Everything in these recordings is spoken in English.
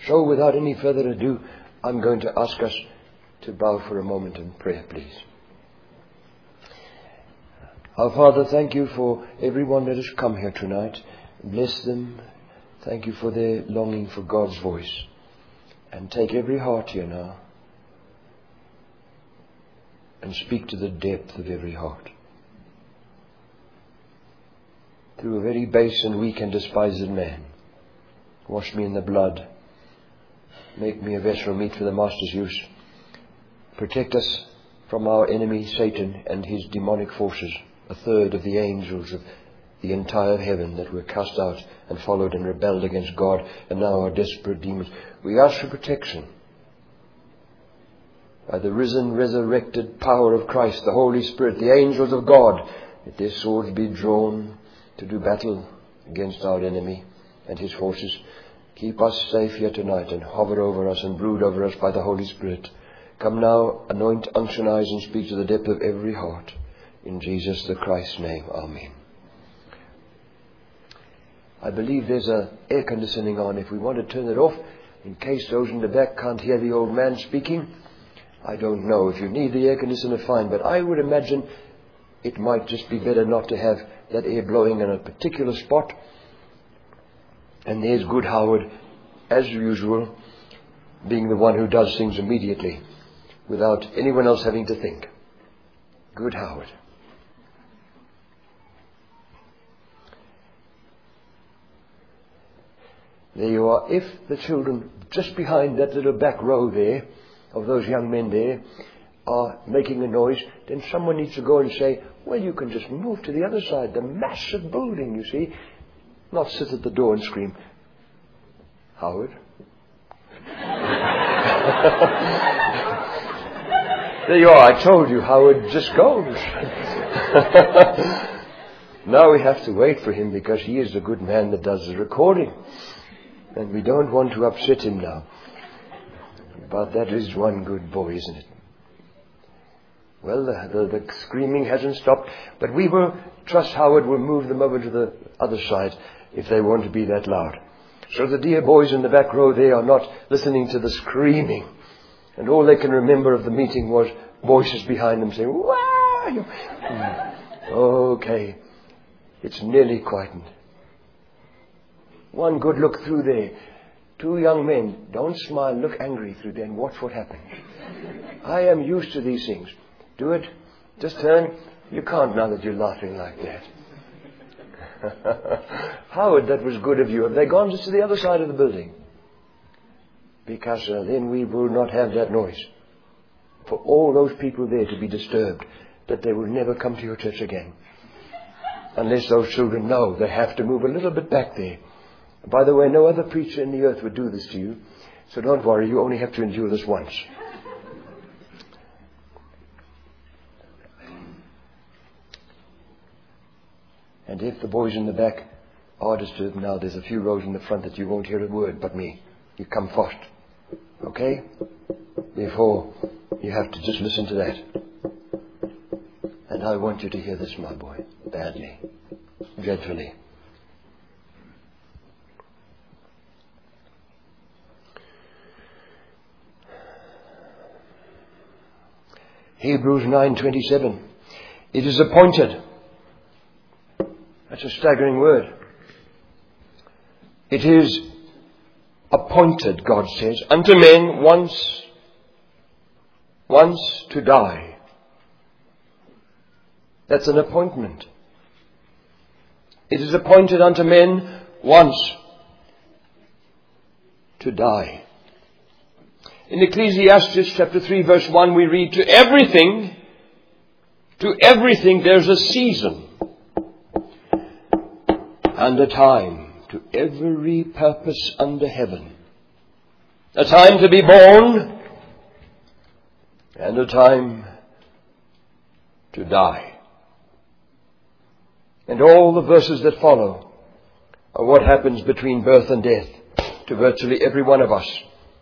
So without any further ado, I'm going to ask us to bow for a moment in prayer, please. Our Father, thank you for everyone that has come here tonight. Bless them. Thank you for their longing for God's voice. And take every heart here now and speak to the depth of every heart. Through a very base and weak and despised man, wash me in the blood. Make me a vessel meet for the Master's use. Protect us from our enemy Satan and his demonic forces, a third of the angels of the entire heaven that were cast out and followed and rebelled against God and now are desperate demons. We ask for protection by the risen, resurrected power of Christ, the Holy Spirit, the angels of God, that their swords be drawn to do battle against our enemy and his forces. Keep us safe here tonight and hover over us and brood over us by the Holy Spirit. Come now, anoint, unctionize, and speak to the depth of every heart. In Jesus the Christ's name, amen. I believe there's an air conditioning on. If we want to turn it off, in case those in the back can't hear the old man speaking, I don't know. If you need the air conditioner, fine. But I would imagine it might just be better not to have that air blowing in a particular spot. And there's good Howard, as usual, being the one who does things immediately, without anyone else having to think. Good Howard. There you are. If the children just behind that little back row there, of those young men there, are making a noise, then someone needs to go and say, well, you can just move to the other side, the massive building, you see. Not sit at the door and scream, Howard. There you are. I told you, Howard just goes. Now we have to wait for him because he is the good man that does the recording. And we don't want to upset him now. But that is one good boy, isn't it? Well, the screaming hasn't stopped. But we will trust Howard will move them over to the other side if they want to be that loud. So the dear boys in the back row, they are not listening to the screaming. And all they can remember of the meeting was voices behind them saying, "Wow!" Okay. It's nearly quietened. One good look through there. Two young men. Don't smile, look angry through there and watch what happens. I am used to these things. Do it. Just turn. You can't now that you're laughing like that. Howard, that was good of you. Have they gone just to the other side of the building? Because then we will not have that noise. For all those people there to be disturbed, that they will never come to your church again. Unless those children know they have to move a little bit back there. By the way, no other preacher in the earth would do this to you. So don't worry, you only have to endure this once. And if the boys in the back are disturbed now, there's a few rows in the front that you won't hear a word but me. You come first. Okay? Therefore, you have to just listen to that. And I want you to hear this, my boy, badly, dreadfully. Hebrews 9:27. It is appointed. That's a staggering word. It is appointed, God says, unto men once to die. That's an appointment. It is appointed unto men once to die. In Ecclesiastes chapter 3 verse 1 we read, to everything there's a season and a time to every purpose under heaven. A time to be born and a time to die. And all the verses that follow are what happens between birth and death to virtually every one of us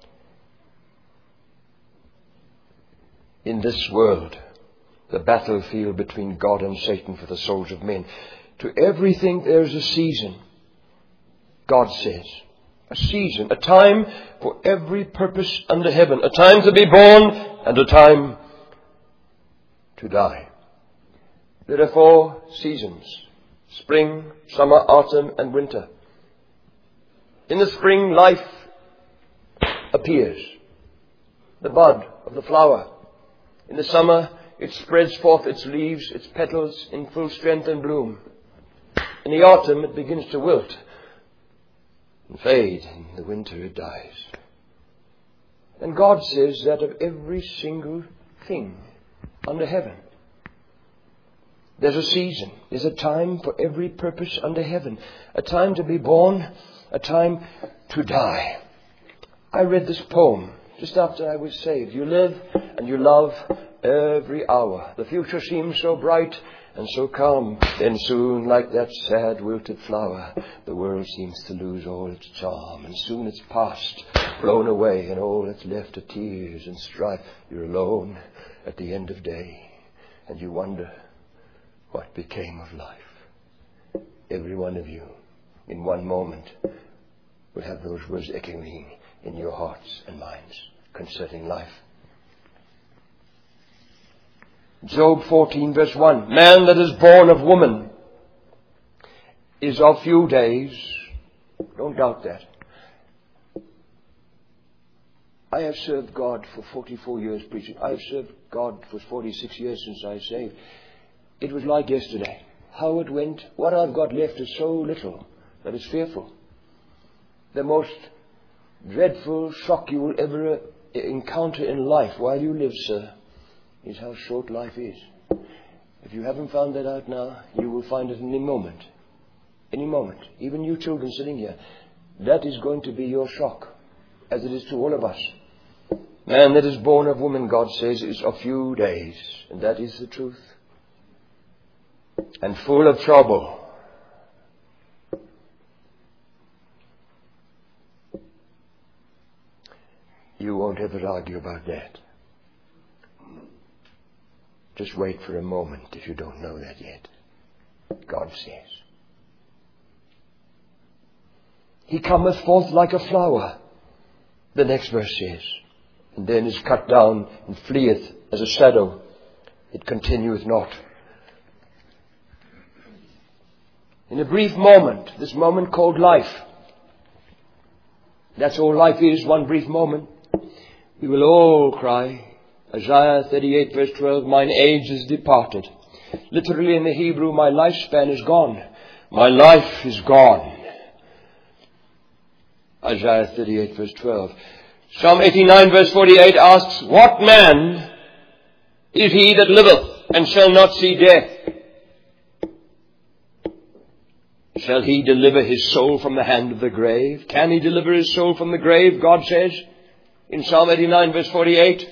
in this world, the battlefield between God and Satan for the souls of men. To everything there's a season, God says. A season, a time for every purpose under heaven. A time to be born and a time to die. There are 4 seasons: spring, summer, autumn, and winter. In the spring, life appears, the bud of the flower. In the summer, it spreads forth its leaves, its petals in full strength and bloom. In the autumn, it begins to wilt and fade. In the winter, it dies. And God says that of every single thing under heaven, there's a season, there's a time for every purpose under heaven. A time to be born, a time to die. I read this poem just after I was saved. You live and you love every hour. The future seems so bright and so calm. Then soon, like that sad wilted flower, the world seems to lose all its charm. And soon it's past, blown away, and all that's left are tears and strife. You're alone at the end of day, and you wonder what became of life. Every one of you, in one moment, will have those words echoing in your hearts and minds concerning life. Job 14 verse 1. Man that is born of woman is of few days. Don't doubt that. I have served God for 44 years preaching. I have served God for 46 years since I saved. It was like yesterday. How it went, what I've got left is so little that it's fearful. The most dreadful shock you will ever encounter in life while you live, sir, is how short life is. If you haven't found that out now, you will find it in any moment. Any moment. Even you children sitting here. That is going to be your shock, as it is to all of us. Man that is born of woman, God says, is of few days. And that is the truth. And full of trouble. You won't ever argue about that. Just wait for a moment if you don't know that yet. God says. He cometh forth like a flower, the next verse says, and then is cut down and fleeth as a shadow. It continueth not. In a brief moment, this moment called life, that's all life is, one brief moment, we will all cry, Isaiah 38 verse 12, mine age is departed. Literally in the Hebrew, my lifespan is gone. My life is gone. Isaiah 38 verse 12. Psalm 89 verse 48 asks, what man is he that liveth and shall not see death? Shall he deliver his soul from the hand of the grave? Can he deliver his soul from the grave? God says in Psalm 89 verse 48.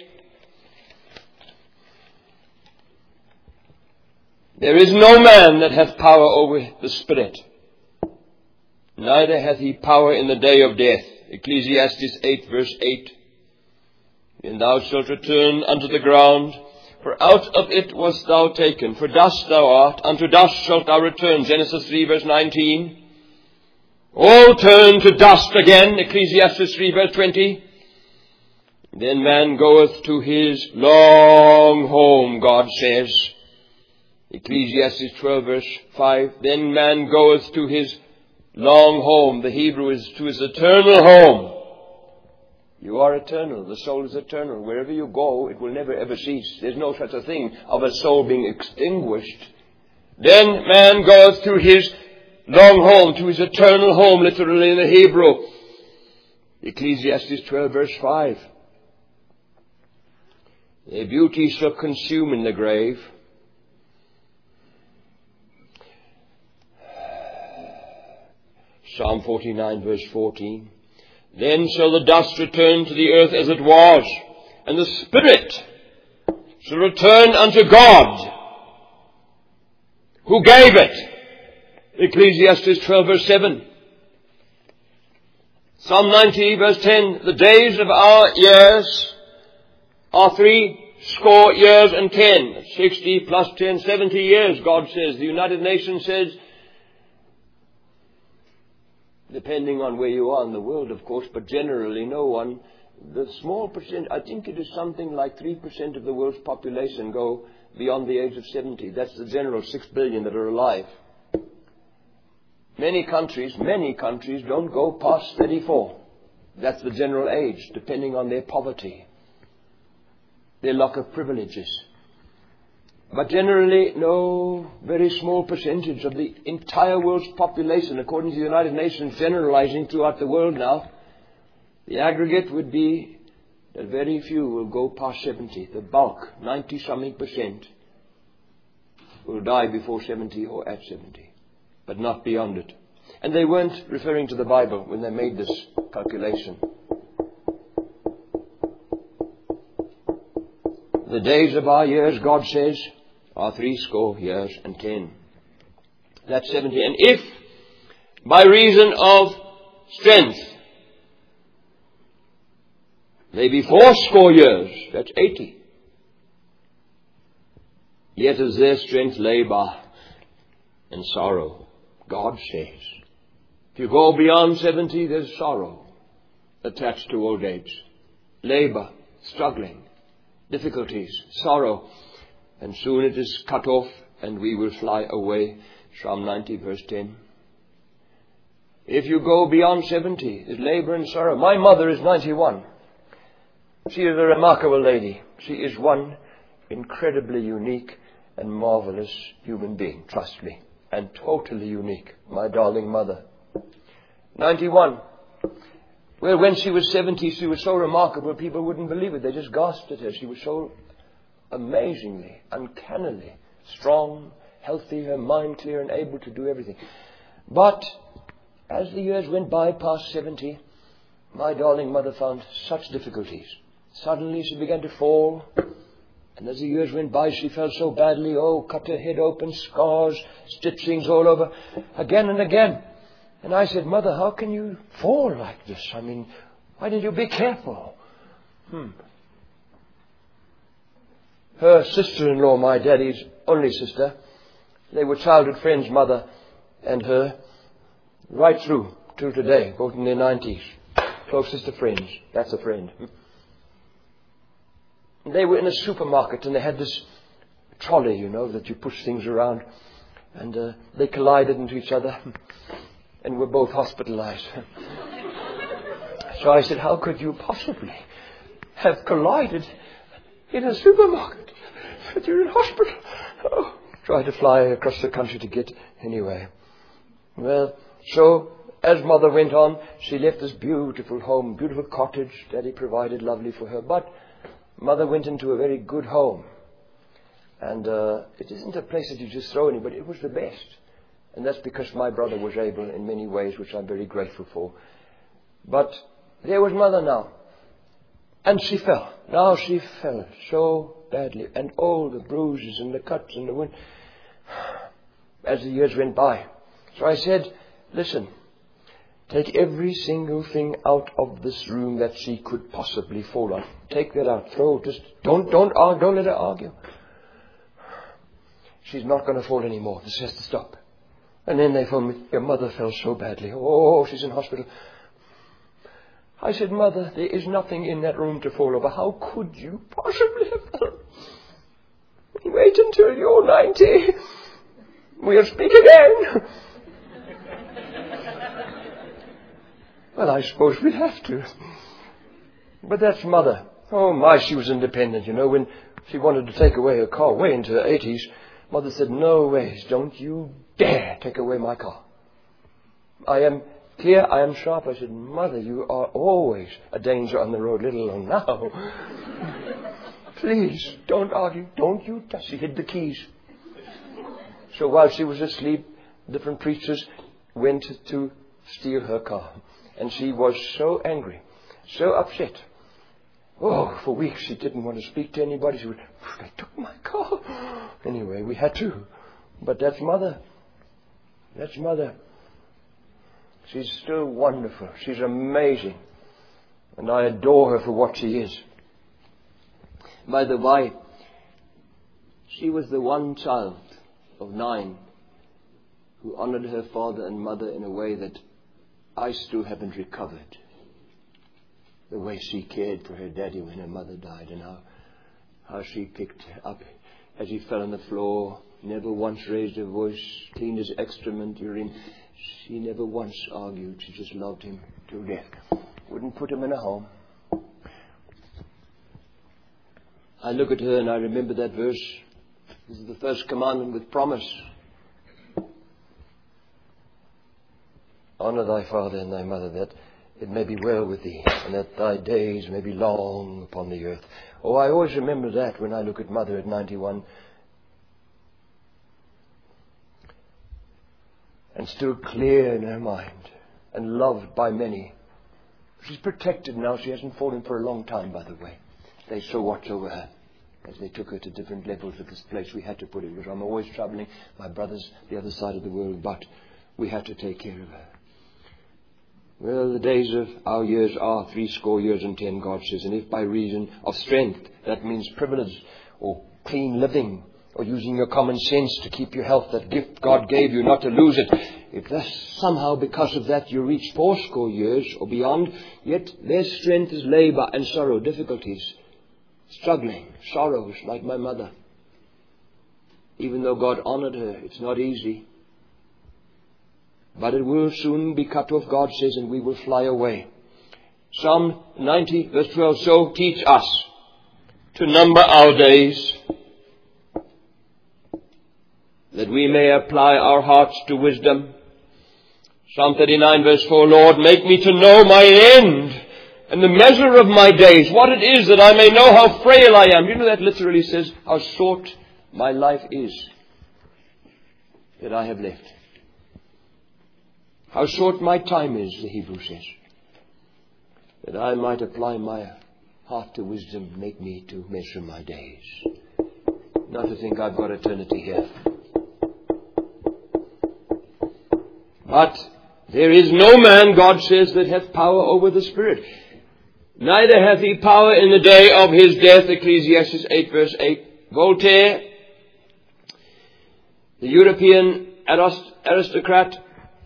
There is no man that hath power over the spirit, neither hath he power in the day of death. Ecclesiastes 8 verse 8. And thou shalt return unto the ground, for out of it wast thou taken. For dust thou art, unto dust shalt thou return. Genesis 3 verse 19. All turn to dust again. Ecclesiastes 3 verse 20. Then man goeth to his long home, God says. Ecclesiastes 12 verse 5. Then man goeth to his long home. The Hebrew is to his eternal home. You are eternal. The soul is eternal. Wherever you go, it will never ever cease. There's no such a thing of a soul being extinguished. Then man goeth to his long home, to his eternal home, literally in the Hebrew. Ecclesiastes 12 verse 5. Their beauty shall consume in the grave. Psalm 49 verse 14. Then shall the dust return to the earth as it was, and the spirit shall return unto God, who gave it. Ecclesiastes 12 verse 7. Psalm 90 verse 10. The days of our years are 60 years and 10. 60 plus 10, 70 years, God says. The United Nations says depending on where you are in the world, of course, but generally no one. The small percent, I think it is something like 3% of the world's population go beyond the age of 70. That's the general 6 billion that are alive. Many countries don't go past 34. That's the general age, depending on their poverty, their lack of privileges. But generally, no, very small percentage of the entire world's population, according to the United Nations, generalizing throughout the world now, the aggregate would be that very few will go past 70. The bulk, 90-something%, will die before 70 or at 70, but not beyond it. And they weren't referring to the Bible when they made this calculation. The days of our years, God says, are 80 years and 10. That's 70. And if, by reason of strength, they be 80 years, that's 80. Yet is their strength labor and sorrow. God says, if you go beyond 70, there's sorrow attached to old age. Labor, struggling, difficulties, sorrow. And soon it is cut off and we will fly away. Psalm 90 verse 10. If you go beyond 70, there's labor and sorrow. My mother is 91. She is a remarkable lady. She is one incredibly unique and marvelous human being, trust me. And totally unique. My darling mother. 91. Well, when she was 70, she was so remarkable, people wouldn't believe it. They just gasped at her. She was so amazingly, uncannily strong, healthy, her mind clear and able to do everything. But as the years went by past 70, my darling mother found such difficulties. Suddenly she began to fall. And as the years went by, she fell so badly. Oh, cut her head open, scars, stitchings all over, again and again. And I said, Mother, how can you fall like this? I mean, why didn't you be careful? Her sister-in-law, my daddy's only sister, they were childhood friends, mother and her, right through till today, both in their 90s. Closest of friends. That's a friend. They were in a supermarket and they had this trolley, you know, that you push things around. And they collided into each other and were both hospitalized. So I said, how could you possibly have collided in a supermarket? But you're in hospital. Oh, tried to fly across the country to get anyway. Well, so as mother went on, she left this beautiful home, beautiful cottage Daddy provided lovely for her. But mother went into a very good home. And it isn't a place that you just throw anybody. It was the best. And that's because my brother was able in many ways, which I'm very grateful for. But there was mother now. And she fell. Now she fell so badly. And all the bruises and the cuts and the wound as the years went by. So I said, listen, take every single thing out of this room that she could possibly fall on. Take that out. Throw. Just don't let her argue. She's not going to fall anymore. This has to stop. And then they phoned me, your mother fell so badly. Oh, she's in hospital. I said, Mother, there is nothing in that room to fall over. How could you possibly have fallen? Wait until you're 90. We'll speak again. Well, I suppose we'll have to. But that's Mother. Oh my, she was independent, you know. When she wanted to take away her car way into her 80s, Mother said, no ways, don't you dare take away my car. I am clear, I am sharp. I said, Mother, you are always a danger on the road, let alone now. Please, don't argue. Don't you touch. She hid the keys. So while she was asleep, different preachers went to steal her car. And she was so angry, so upset. Oh, for weeks she didn't want to speak to anybody. She would, they took my car. Anyway, we had to. But that's Mother. That's Mother. She's still wonderful. She's amazing. And I adore her for what she is. By the way, she was the one child of 9 who honored her father and mother in a way that I still haven't recovered the way she cared for her daddy when her mother died, and how she picked up as he fell on the floor, never once raised her voice, cleaned his excrement, urine. She never once argued. She just loved him to death. Wouldn't put him in a home. I look at her and I remember that verse. This is the first commandment with promise. Honor thy father and thy mother, that it may be well with thee, and that thy days may be long upon the earth. Oh, I always remember that when I look at Mother at 91. And still clear in her mind, and loved by many. She's protected now. She hasn't fallen for a long time, by the way. They so watch over her as they took her to different levels of this place. We had to put her, because I'm always traveling. My brother's the other side of the world, but we had to take care of her. Well, the days of our years are 70 years and 10, God says. And if by reason of strength, that means privilege or clean living, or using your common sense to keep your health, that gift God gave you, not to lose it. If that's somehow because of that you reach 80 years or beyond, yet their strength is labor and sorrow, difficulties, struggling, sorrows, like my mother. Even though God honored her, it's not easy. But it will soon be cut off, God says, and we will fly away. Psalm 90, verse 12, so teach us to number our days, that we may apply our hearts to wisdom. Psalm 39, verse 4, Lord, make me to know my end and the measure of my days, what it is, that I may know how frail I am. You know, that literally says how short my life is that I have left. How short my time is, the Hebrew says. That I might apply my heart to wisdom, make me to measure my days. Not to think I've got eternity here. But there is no man, God says, that hath power over the Spirit. Neither hath he power in the day of his death, Ecclesiastes 8, verse 8. Voltaire, the European aristocrat,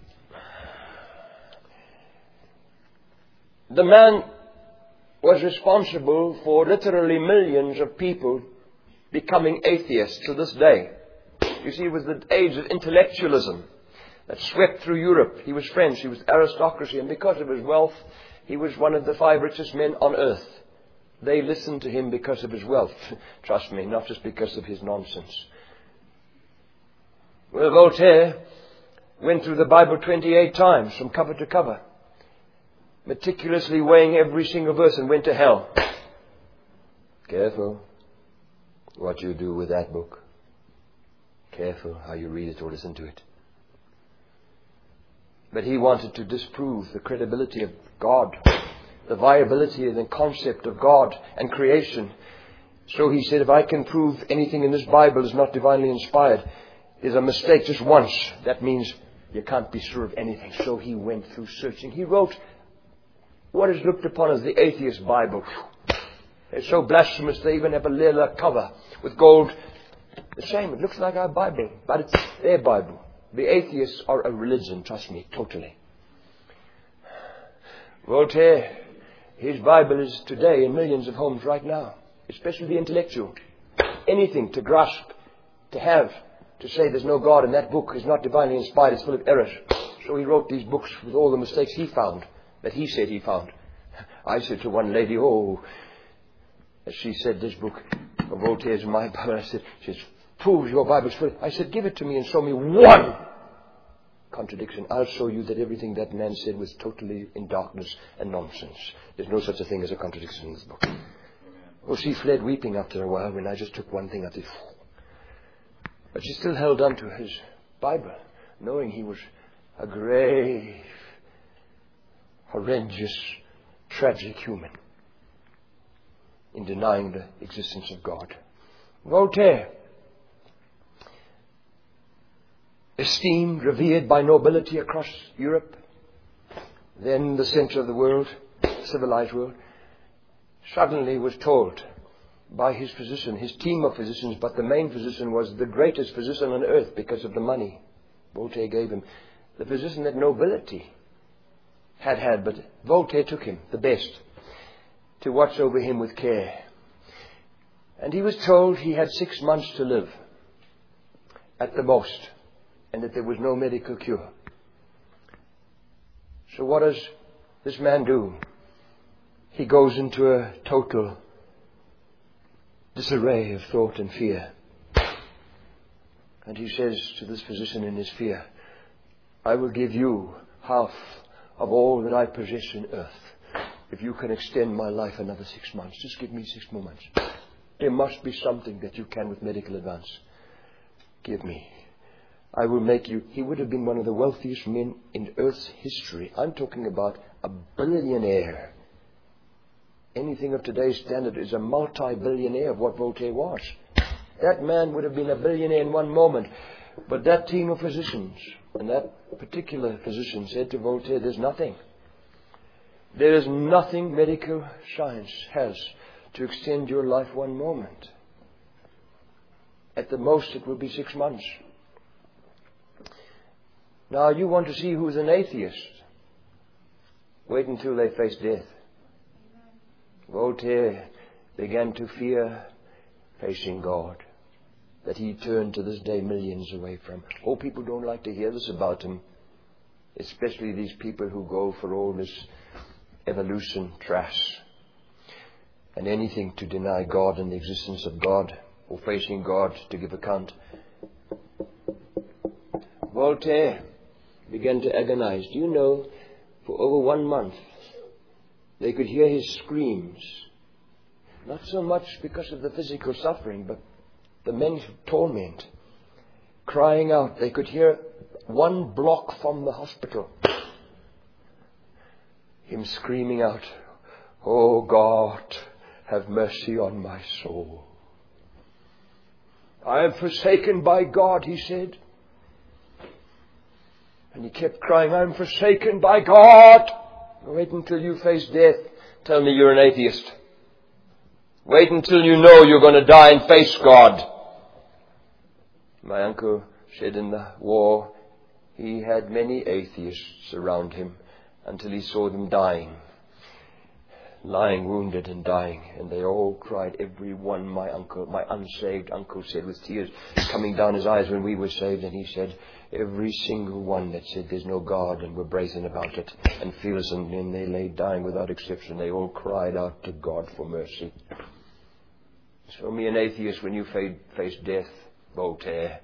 the man was responsible for literally millions of people becoming atheists to this day. You see, it was the age of intellectualism that swept through Europe. He was French, he was aristocracy, and because of his wealth, he was one of the 5 richest men on earth. They listened to him because of his wealth. Trust me, not just because of his nonsense. Well, Voltaire went through the Bible 28 times from cover to cover, meticulously weighing every single verse, and went to hell. Careful what you do with that book. Careful how you read it or listen to it. But he wanted to disprove the credibility of God, the viability and the concept of God and creation. So he said, if I can prove anything in this Bible is not divinely inspired, is a mistake just once, that means you can't be sure of anything. So he went through searching. He wrote what is looked upon as the atheist Bible. It's so blasphemous they even have a leather cover with gold. The same, it looks like our Bible, but it's their Bible. The atheists are a religion, trust me, totally. Voltaire, his Bible is today in millions of homes right now, especially the intellectual. Anything to grasp, to have, to say there's no God and that book is not divinely inspired, it's full of errors. So he wrote these books with all the mistakes he found, that he said he found. I said to one lady, as she said, this book of Voltaire's in my Bible. I said, she says, prove your Bible's full. I said, give it to me and show me one contradiction. I'll show you that everything that man said was totally in darkness and nonsense. There's no such a thing as a contradiction in this book. Well, she fled weeping after a while when I just took one thing out of it. But she still held on to his Bible, knowing he was a grave, horrendous, tragic human in denying the existence of God. Voltaire, esteemed, revered by nobility across Europe, then the center of the world, civilized world, suddenly was told by his physician, his team of physicians, but the main physician was the greatest physician on earth because of the money Voltaire gave him. The physician had nobility. had, but Voltaire took him, the best, to watch over him with care. And he was told he had 6 months to live, at the most, and that there was no medical cure. So what does this man do? He goes into a total disarray of thought and fear. And he says to this physician in his fear, I will give you half of all that I possess in earth if you can extend my life another 6 months. Just give me 6 more months. There must be something that you can with medical advance. Give me. I will make you. He would have been one of the wealthiest men in Earth's history. I'm talking about a billionaire. Anything of today's standard is a multi-billionaire of what Voltaire was. That man would have been a billionaire in one moment. But that team of physicians, and that particular physician said to Voltaire, there's nothing. There is nothing medical science has to extend your life one moment. At the most, it will be 6 months. Now, you want to see who's an atheist? Wait until they face death. Voltaire began to fear facing God, that he turned to this day millions away from. Oh, people don't like to hear this about him, especially these people who go for all this evolution trash and anything to deny God and the existence of God or facing God to give account. Voltaire began to agonize. Do you know, for over 1 month, they could hear his screams. Not so much because of the physical suffering, but the mental torment. Crying out. They could hear 1 block from the hospital. Him screaming out, Oh God, have mercy on my soul. I am forsaken by God, he said. And he kept crying, I am forsaken by God. Wait until you face death. Tell me you're an atheist. Wait until you know you're going to die and face God. My uncle said in the war, he had many atheists around him until he saw them dying. Lying wounded and dying. And they all cried, every one, my unsaved uncle said with tears coming down his eyes when we were saved. And he said, every single one that said there's no God and were brazen about it and fearless, and then they lay dying without exception. They all cried out to God for mercy. Show me an atheist when you face death, Voltaire.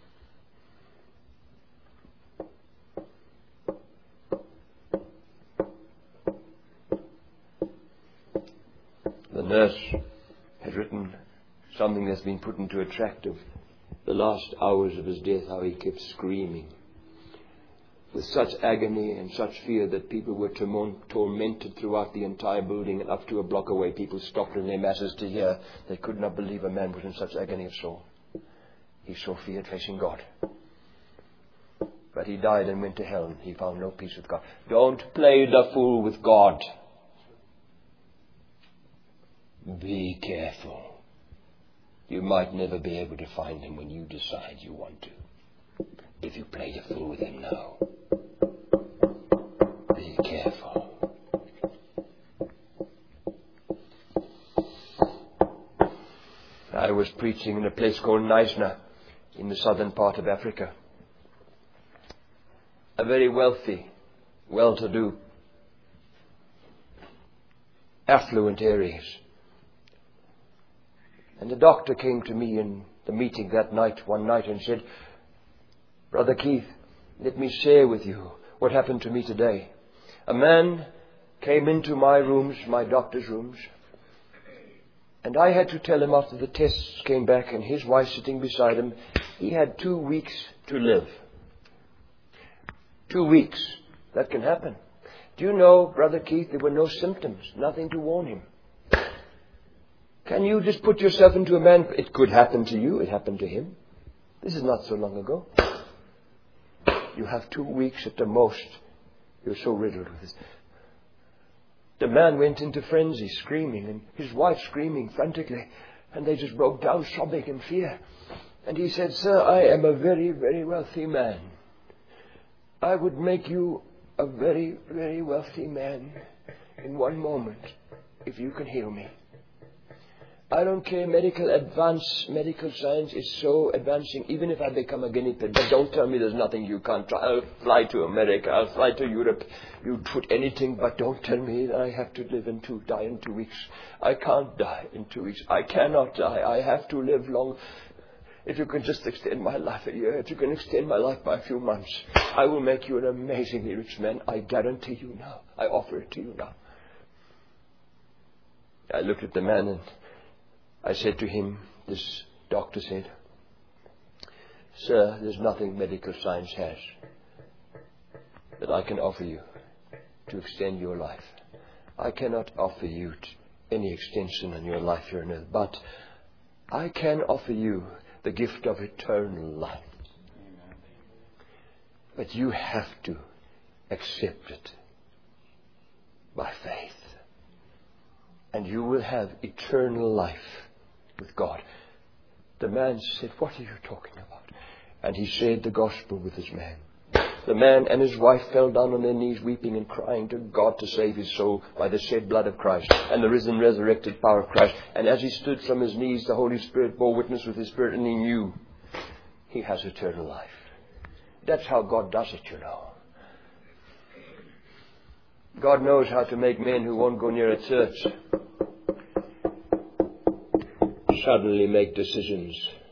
The nurse had written something that's been put into a tract of the last hours of his death, how he kept screaming with such agony and such fear that people were tormented throughout the entire building, and up to a block away people stopped in their masses to hear. They could not believe a man was in such agony of soul. He so feared facing God. But he died and went to hell, and he found no peace with God. Don't play the fool with God. Be careful. You might never be able to find him when you decide you want to. If you play the fool with him now, be careful. I was preaching in a place called Knysna in the southern part of Africa. A very wealthy, well-to-do, affluent areas. And the doctor came to me in the meeting that night, one night, and said, Brother Keith, let me share with you what happened to me today. A man came into my rooms, my doctor's rooms, and I had to tell him after the tests came back and his wife sitting beside him, he had 2 weeks to live. 2 weeks. That can happen. Do you know, Brother Keith, there were no symptoms, nothing to warn him. Can you just put yourself into a man? It could happen to you. It happened to him. This is not so long ago. You have 2 weeks at the most. You're so riddled with this. The man went into frenzy, screaming, and his wife screaming frantically. And they just broke down, sobbing in fear. And he said, Sir, I am a very, very wealthy man. I would make you a very, very wealthy man in one moment if you can heal me. I don't care, medical science is so advancing, even if I become a guinea pig. But don't tell me there's nothing you can't try. I'll fly to America, I'll fly to Europe. You put anything, but don't tell me that I have to die in 2 weeks. I can't die in 2 weeks. I cannot die. I have to live long. If you can just extend my life a year, if you can extend my life by a few months, I will make you an amazingly rich man. I guarantee you now. I offer it to you now. I looked at the man and I said to him, this doctor said, "Sir, there's nothing medical science has that I can offer you to extend your life. I cannot offer you any extension in your life here on earth, but I can offer you the gift of eternal life. But you have to accept it by faith. And you will have eternal life with God." The man said, "What are you talking about?" And he shared the gospel with his man. The man and his wife fell down on their knees weeping and crying to God to save his soul by the shed blood of Christ and the risen, resurrected power of Christ. And as he stood from his knees, the Holy Spirit bore witness with his spirit, and he knew he has eternal life. That's how God does it, you know. God knows how to make men who won't go near a church suddenly make decisions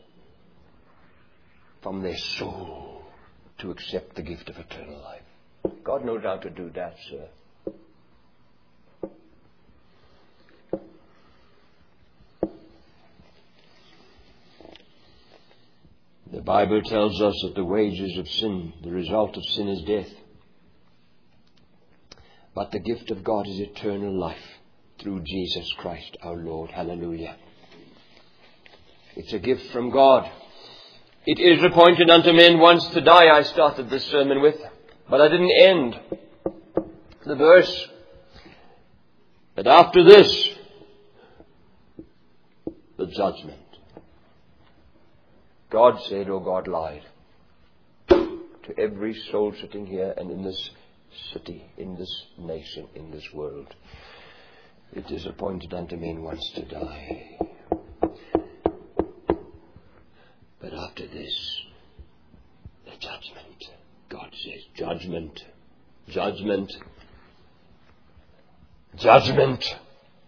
from their soul to accept the gift of eternal life. God knows how to do that, sir. The Bible tells us that the wages of sin, the result of sin is death. But the gift of God is eternal life through Jesus Christ our Lord. Hallelujah. It's a gift from God. It is appointed unto men once to die, I started this sermon with, but I didn't end the verse. But after this, the judgment. God said, or God lied to every soul sitting here and in this city, in this nation, in this world. It is appointed unto men once to die. But after this, the judgment. God says, judgment, judgment, judgment.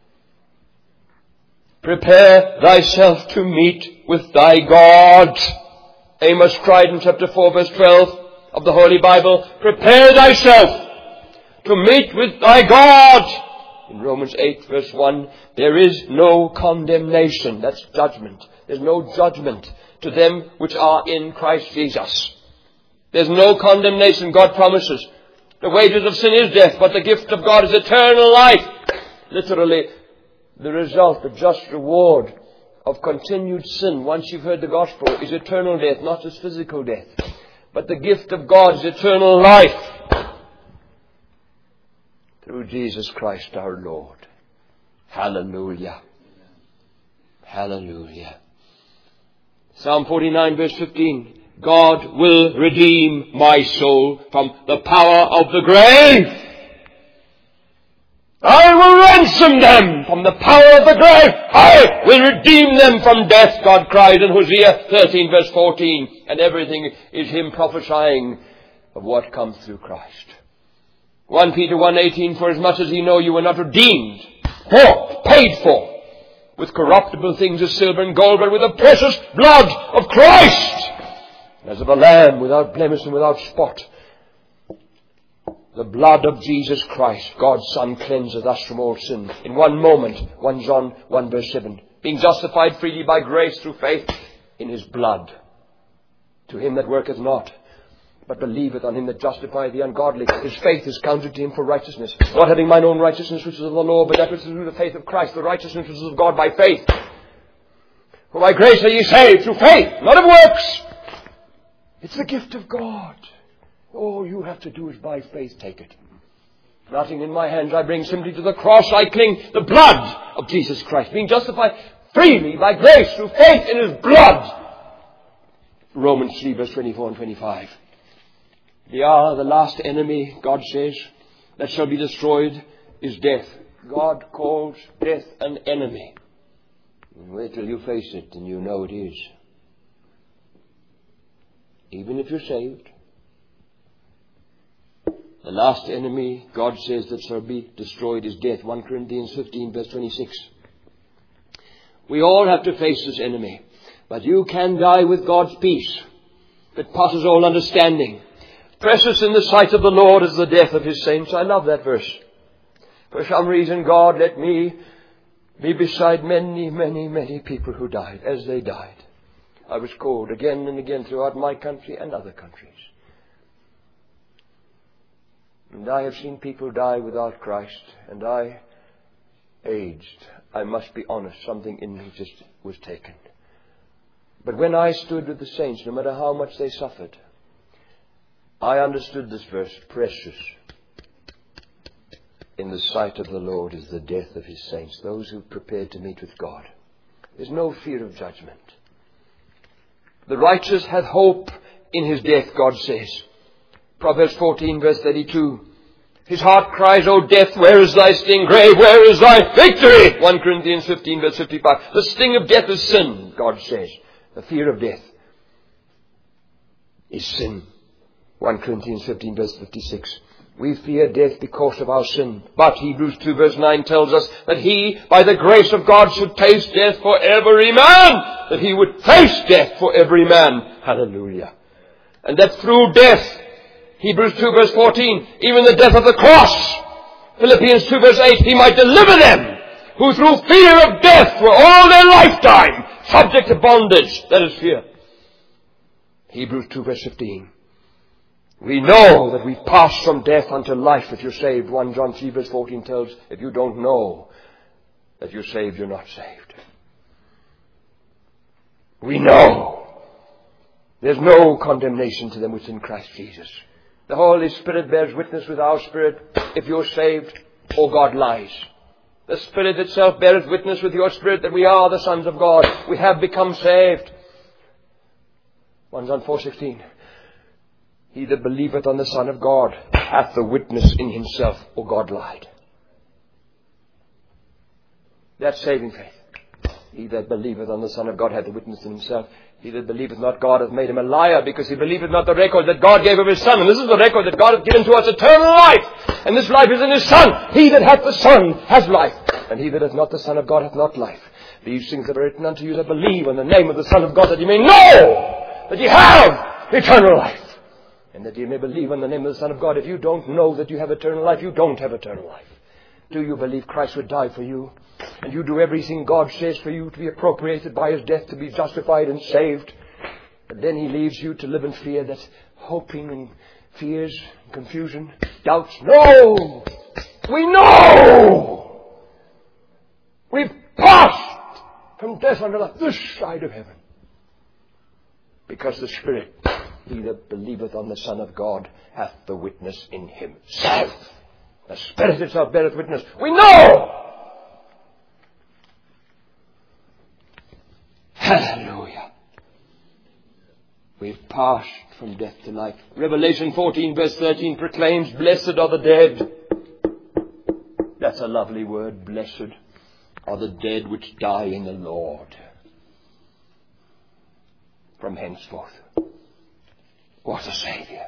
Prepare thyself to meet with thy God. Amos cried in chapter 4, verse 12 of the Holy Bible, prepare thyself to meet with thy God. In Romans 8, verse 1, there is no condemnation. That's judgment. There's no judgment to them which are in Christ Jesus. There's no condemnation, God promises. The wages of sin is death, but the gift of God is eternal life. Literally, the result, the just reward of continued sin, once you've heard the gospel, is eternal death, not just physical death. But the gift of God is eternal life through Jesus Christ our Lord. Hallelujah. Hallelujah. Psalm 49 verse 15. God will redeem my soul from the power of the grave. I will ransom them from the power of the grave. I will redeem them from death, God cried in Hosea 13 verse 14. And everything is him prophesying of what comes through Christ. 1 Peter 1:18, for as much as ye know you were not redeemed, bought, paid for, with corruptible things as silver and gold, but with the precious blood of Christ, as of a lamb without blemish and without spot. The blood of Jesus Christ, God's Son, cleanses us from all sin. In one moment, 1 John 1 verse 7. Being justified freely by grace through faith in his blood. To him that worketh not, but believeth on him that justifieth the ungodly, his faith is counted to him for righteousness. Not having mine own righteousness which is of the law, but that which is through the faith of Christ, the righteousness which is of God by faith. For by grace are ye saved through faith, not of works. It's the gift of God. All you have to do is by faith take it. Nothing in my hands I bring, simply to the cross I cling, the blood of Jesus Christ, being justified freely by grace through faith in his blood. Romans 3 verse 24 and 25. The last enemy, God says, that shall be destroyed is death. God calls death an enemy. And wait till you face it and you know it is. Even if you're saved. The last enemy, God says, that shall be destroyed is death. 1 Corinthians 15 verse 26. We all have to face this enemy. But you can die with God's peace that passes all understanding. Precious in the sight of the Lord is the death of His saints. I love that verse. For some reason, God let me be beside many, many, many people who died as they died. I was called again and again throughout my country and other countries. And I have seen people die without Christ, and I aged. I must be honest, something in me just was taken. But when I stood with the saints, no matter how much they suffered, I understood this verse, precious in the sight of the Lord is the death of His saints, those who prepared to meet with God. There's no fear of judgment. The righteous hath hope in his death, God says. Proverbs 14 verse 32. His heart cries, O death, where is thy sting? Grave, where is thy victory? 1 Corinthians 15 verse 55. The sting of death is sin, God says. The fear of death is sin. 1 Corinthians 15 verse 56. We fear death because of our sin. But Hebrews 2 verse 9 tells us that He, by the grace of God, should taste death for every man. That He would taste death for every man. Hallelujah. And that through death, Hebrews 2 verse 14, even the death of the cross, Philippians 2 verse 8, He might deliver them who through fear of death were all their lifetime subject to bondage. That is fear. Hebrews 2 verse 15. We know that we pass from death unto life if you're saved. 1 John 3 verse 14 tells, if you don't know that you're saved, you're not saved. We know there's no condemnation to them which are in Christ Jesus. The Holy Spirit bears witness with our spirit if you're saved or God lies. The Spirit itself beareth witness with your spirit that we are the sons of God. We have become saved. 1 John 4:16. He that believeth on the Son of God hath the witness in himself, or God lied. That's saving faith. He that believeth on the Son of God hath the witness in himself. He that believeth not God hath made him a liar, because he believeth not the record that God gave of His Son. And this is the record that God hath given to us, eternal life. And this life is in His Son. He that hath the Son has life. And he that hath not the Son of God hath not life. These things are written unto you that believe on the name of the Son of God, that ye may know that ye have eternal life. And that ye may believe on the name of the Son of God. If you don't know that you have eternal life, you don't have eternal life. Do you believe Christ would die for you? And you do everything God says for you to be appropriated by His death, to be justified and saved. But then He leaves you to live in fear, that hoping and fears and confusion, doubts. No! We know! We've passed from death unto life, this side of heaven. Because the Spirit, He that believeth on the Son of God hath the witness in himself. The Spirit itself beareth witness. We know! Hallelujah. We've passed from death to life. Revelation 14 verse 13 proclaims, blessed are the dead. That's a lovely word, blessed are the dead which die in the Lord. From henceforth. What a Saviour.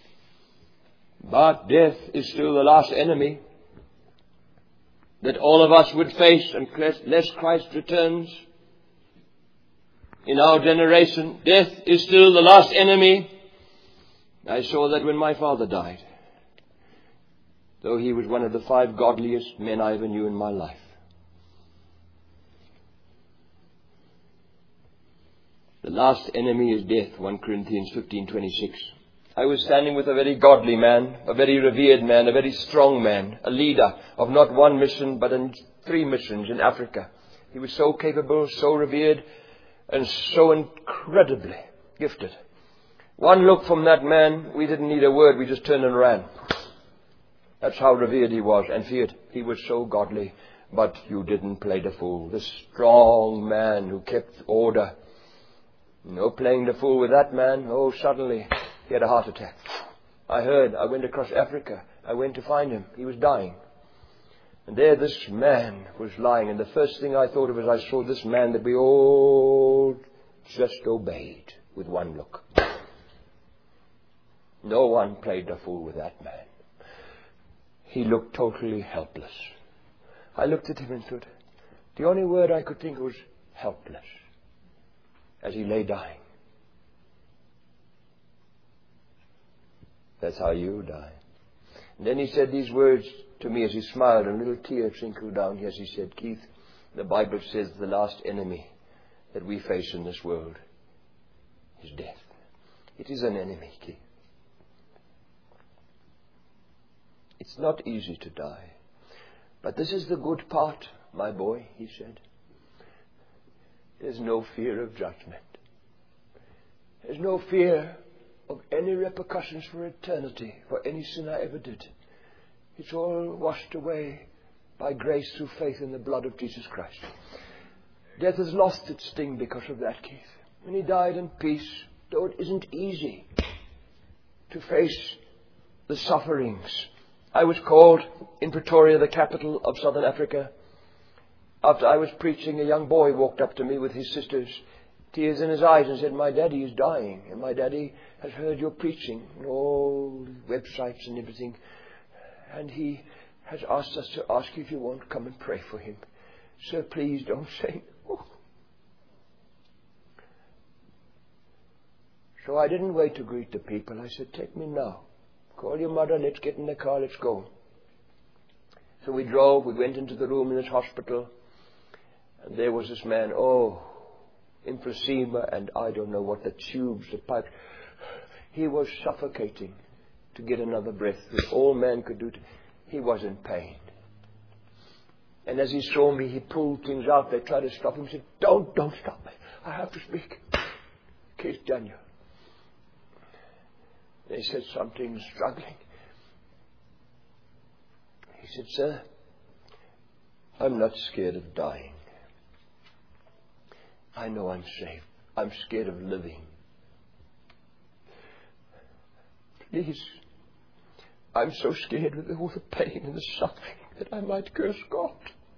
But death is still the last enemy that all of us would face unless Christ returns. In our generation, death is still the last enemy. I saw that when my father died. Though he was one of the 5 godliest men I ever knew in my life. The last enemy is death, 1 Corinthians 15:26. I was standing with a very godly man, a very revered man, a very strong man, a leader of not one mission but 3 missions in Africa. He was so capable, so revered, and so incredibly gifted. One look from that man, we didn't need a word, we just turned and ran. That's how revered he was and feared. He was so godly, but you didn't play the fool. This strong man who kept order. No playing the fool with that man. Oh, suddenly he had a heart attack. I went across Africa. I went to find him. He was dying. And there this man was lying. And the first thing I thought of as I saw this man that we all just obeyed with one look. No one played the fool with that man. He looked totally helpless. I looked at him and thought, the only word I could think was helpless as he lay dying. That's how you die. And then he said these words to me as he smiled, and a little tear trickled down here as he said, Keith, the Bible says the last enemy that we face in this world is death. It is an enemy, Keith. It's not easy to die. But this is the good part, my boy, he said. There's no fear of judgment. There's no fear of any repercussions for eternity for any sin I ever did. It's all washed away by grace through faith in the blood of Jesus Christ. Death has lost its sting because of that, Keith. When he died in peace, though it isn't easy to face the sufferings. I was called in Pretoria, the capital of Southern Africa. After I was preaching, a young boy walked up to me with his sisters, tears in his eyes, and said, my daddy is dying, and my daddy has heard your preaching and all websites and everything, and he has asked us to ask you if you won't come and pray for him. Sir, please don't say no. So I didn't wait to greet the people. I said, take me now. Call your mother, let's get in the car, let's go. So we drove, we went into the room in this hospital, and there was this man, emphysema, and I don't know what, the tubes, the pipes. He was suffocating to get another breath. That all man could do. He was in pain. And as he saw me, he pulled things out. They tried to stop him. He said, don't stop me. I have to speak. Keith Daniel. They said, something's struggling. He said, sir, I'm not scared of dying. I know I'm safe. I'm scared of living. Please, I'm so scared with all the pain and the suffering that I might curse God.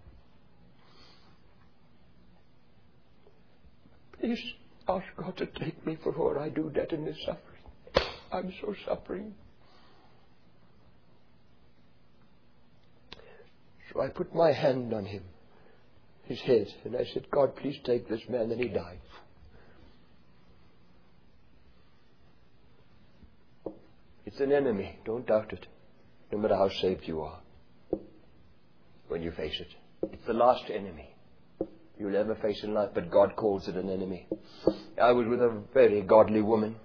Please ask God to take me before I do that in this suffering. I'm so suffering. So I put my hand on him, his head, and I said, God, please take this man. Then he died. It's an enemy. Don't doubt it. No matter how saved you are. When you face it. It's the last enemy you'll ever face in life, but God calls it an enemy. I was with a very godly woman.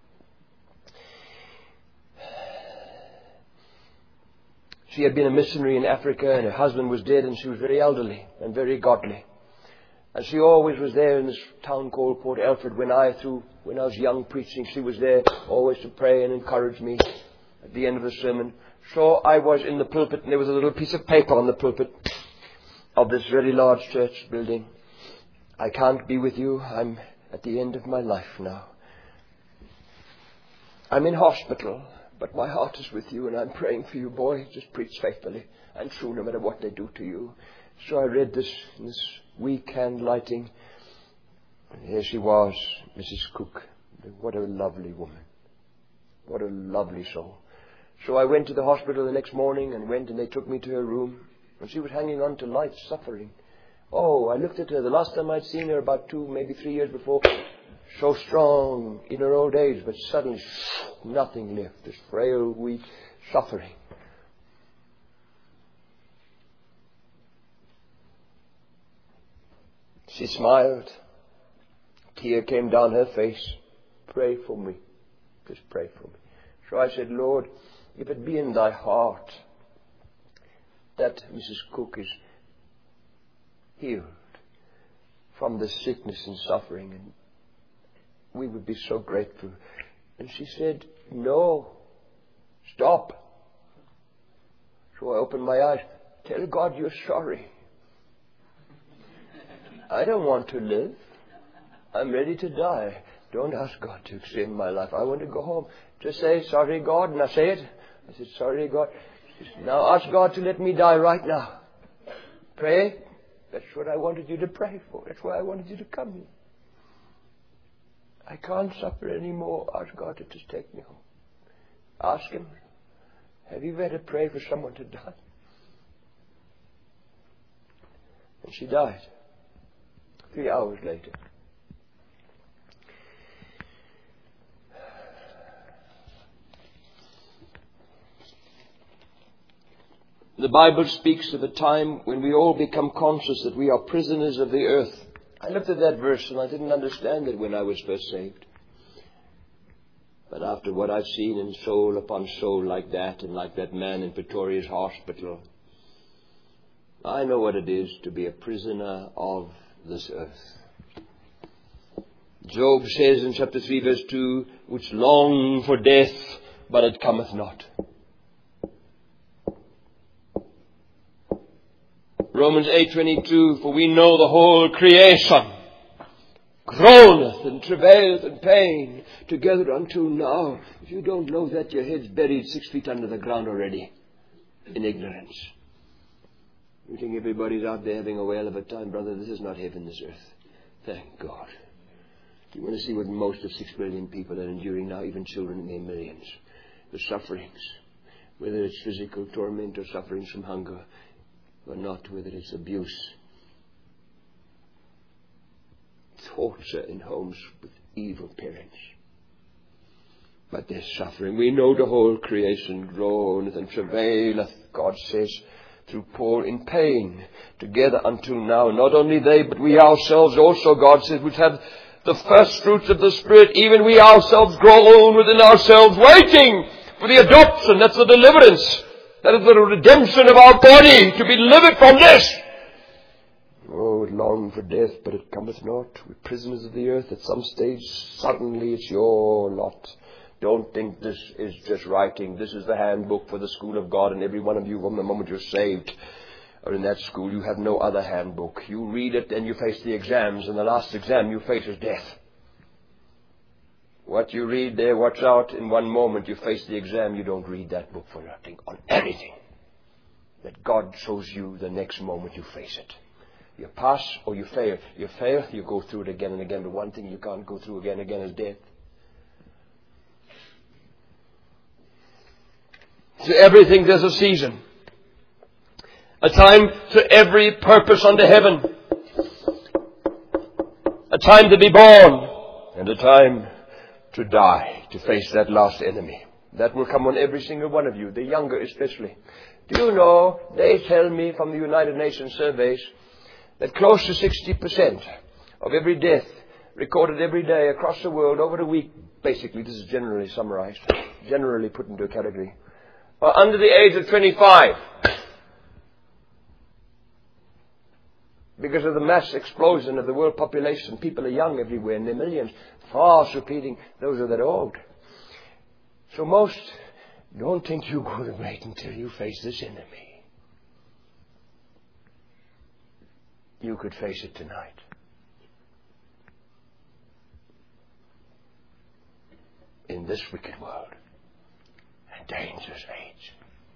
She had been a missionary in Africa, and her husband was dead, and she was very elderly and very godly. And she always was there in this town called Port Alfred when I was young preaching. She was there always to pray and encourage me at the end of the sermon. So I was in the pulpit, and there was a little piece of paper on the pulpit of this very large church building. I can't be with you. I'm at the end of my life now. I'm in hospital, but my heart is with you, and I'm praying for you, boy. Just preach faithfully and true no matter what they do to you. So I read this in this weak hand lighting. And here she was, Mrs. Cook. What a lovely woman. What a lovely soul. So I went to the hospital the next morning and they took me to her room. And she was hanging on to life, suffering. Oh, I looked at her. The last time I'd seen her about 2, maybe 3 years before. So strong in her old age, but suddenly nothing left. This frail, weak, suffering. She smiled. A tear came down her face. Pray for me. Just pray for me. So I said, Lord, if it be in thy heart that Mrs. Cook is healed from the sickness and suffering, and we would be so grateful. And she said, no, stop. So I opened my eyes. Tell God you're sorry. I don't want to live. I'm ready to die. Don't ask God to extend my life. I want to go home. Just say, sorry, God, and I say it. I said, sorry, God. Now ask God to let me die right now. Pray. That's what I wanted you to pray for. That's why I wanted you to come here. I can't suffer anymore. Ask God to just take me home. Ask Him, have you ever prayed for someone to die? And she died 3 hours later. The Bible speaks of a time when we all become conscious that we are prisoners of the earth. I looked at that verse and I didn't understand it when I was first saved. But after what I've seen in soul upon soul like that, and like that man in Pretoria's hospital, I know what it is to be a prisoner of this earth. Job says in chapter 3 verse 2, which long for death, but it cometh not. Romans 8:22, for we know the whole creation groaneth and travaileth in pain together until now. If you don't know that, your head's buried 6 feet under the ground already in ignorance. You think everybody's out there having a whale of a time? Brother, this is not heaven, this earth. Thank God. You want to see what most of 6 billion people are enduring now, even children in their millions. The sufferings, whether it's physical torment or sufferings from hunger, or not, whether it's abuse, torture in homes with evil parents. But there's suffering. We know the whole creation groaneth and travaileth, God says, through Paul, in pain, together until now. Not only they, but we ourselves also, God says, which have the first fruits of the Spirit, even we ourselves groan within ourselves, waiting for the adoption. That's the deliverance. That is the redemption of our body, to be delivered from this. Oh, long for death, but it cometh not. We're prisoners of the earth. At some stage, suddenly it's your lot. Don't think this is just writing. This is the handbook for the school of God, and every one of you, from the moment you're saved, are in that school. You have no other handbook. You read it, and you face the exams, and the last exam you face is death. What you read there, watch out, in one moment you face the exam, you don't read that book for nothing, on anything that God shows you the next moment you face it. You pass or you fail. You fail, you go through it again and again. The one thing you can't go through again and again is death. To everything there's a season. A time to every purpose under heaven. A time to be born. And a time to die, to face that last enemy. That will come on every single one of you, the younger especially. Do you know, they tell me from the United Nations surveys that close to 60% of every death recorded every day across the world over the week, basically, this is generally summarized, generally put into a category, are under the age of 25. Because of the mass explosion of the world population, people are young everywhere in their millions, fast repeating those are that old. So most don't think you're going to wait until you face this enemy. You could face it tonight. In this wicked world and dangerous age.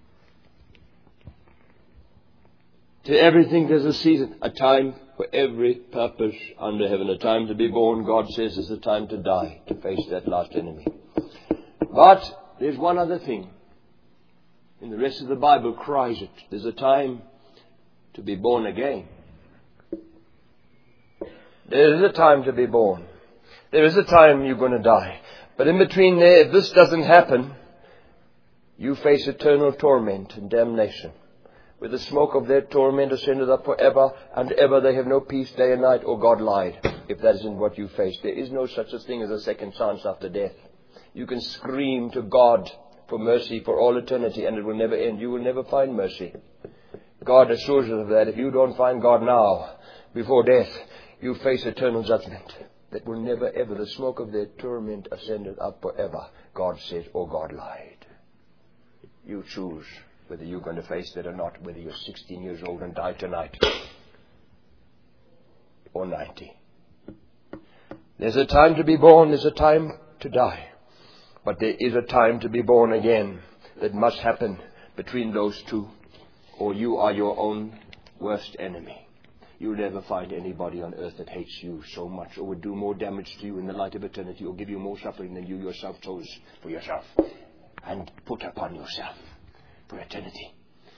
To everything there's a season, a time for every purpose under heaven. A time to be born, God says, is a time to die, to face that last enemy. But there's one other thing. And the rest of the Bible cries it. There's a time to be born again. There is a time to be born. There is a time you're going to die. But in between there, if this doesn't happen, you face eternal torment and damnation. With the smoke of their torment ascended up forever and ever. They have no peace day and night, or God lied, if that isn't what you face. There is no such a thing as a second chance after death. You can scream to God for mercy for all eternity, and it will never end. You will never find mercy. God assures us of that. If you don't find God now, before death, you face eternal judgment that will never ever. The smoke of their torment ascended up forever. God says, or God lied. You choose whether you're going to face that or not, whether you're 16 years old and die tonight, or 90. There's a time to be born, there's a time to die. But there is a time to be born again that must happen between those two, or you are your own worst enemy. You'll never find anybody on earth that hates you so much or would do more damage to you in the light of eternity or give you more suffering than you yourself chose for yourself and put upon yourself for eternity.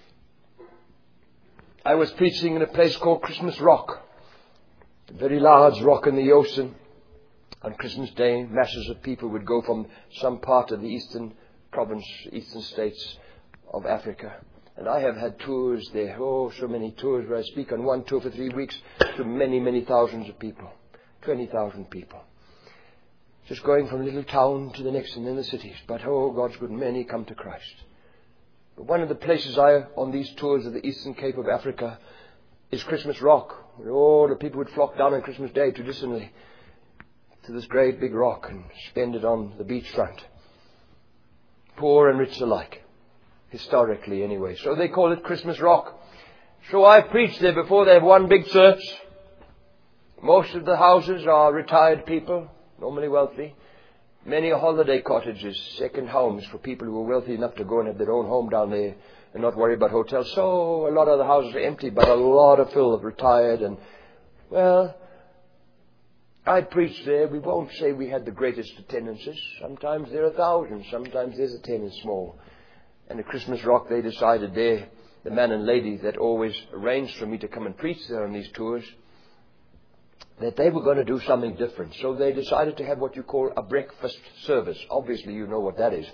I was preaching in a place called Christmas Rock, a very large rock in the ocean. On Christmas Day, masses of people would go from some part of the eastern states of Africa. And I have had tours there, so many tours where I speak on one tour for 3 weeks to many, many thousands of people, 20,000 people. Just going from a little town to the next and then the cities. But God's good, many come to Christ. But one of the places on these tours of the eastern Cape of Africa is Christmas Rock, where all the people would flock down on Christmas Day traditionally to this great big rock and spend it on the beachfront. Poor and rich alike. Historically anyway. So they call it Christmas Rock. So I preached there before. They have one big church. Most of the houses are retired people, normally wealthy. Many are holiday cottages, second homes for people who are wealthy enough to go and have their own home down there and not worry about hotels. So a lot of the houses are empty, but a lot are full of retired. And, well, I preached there. We won't say we had the greatest attendances. Sometimes there are thousands. Sometimes there's attendance small. And at Christmas Rock, they decided there, the man and lady that always arranged for me to come and preach there on these tours, that they were going to do something different. So they decided to have what you call a breakfast service. Obviously, you know what that is.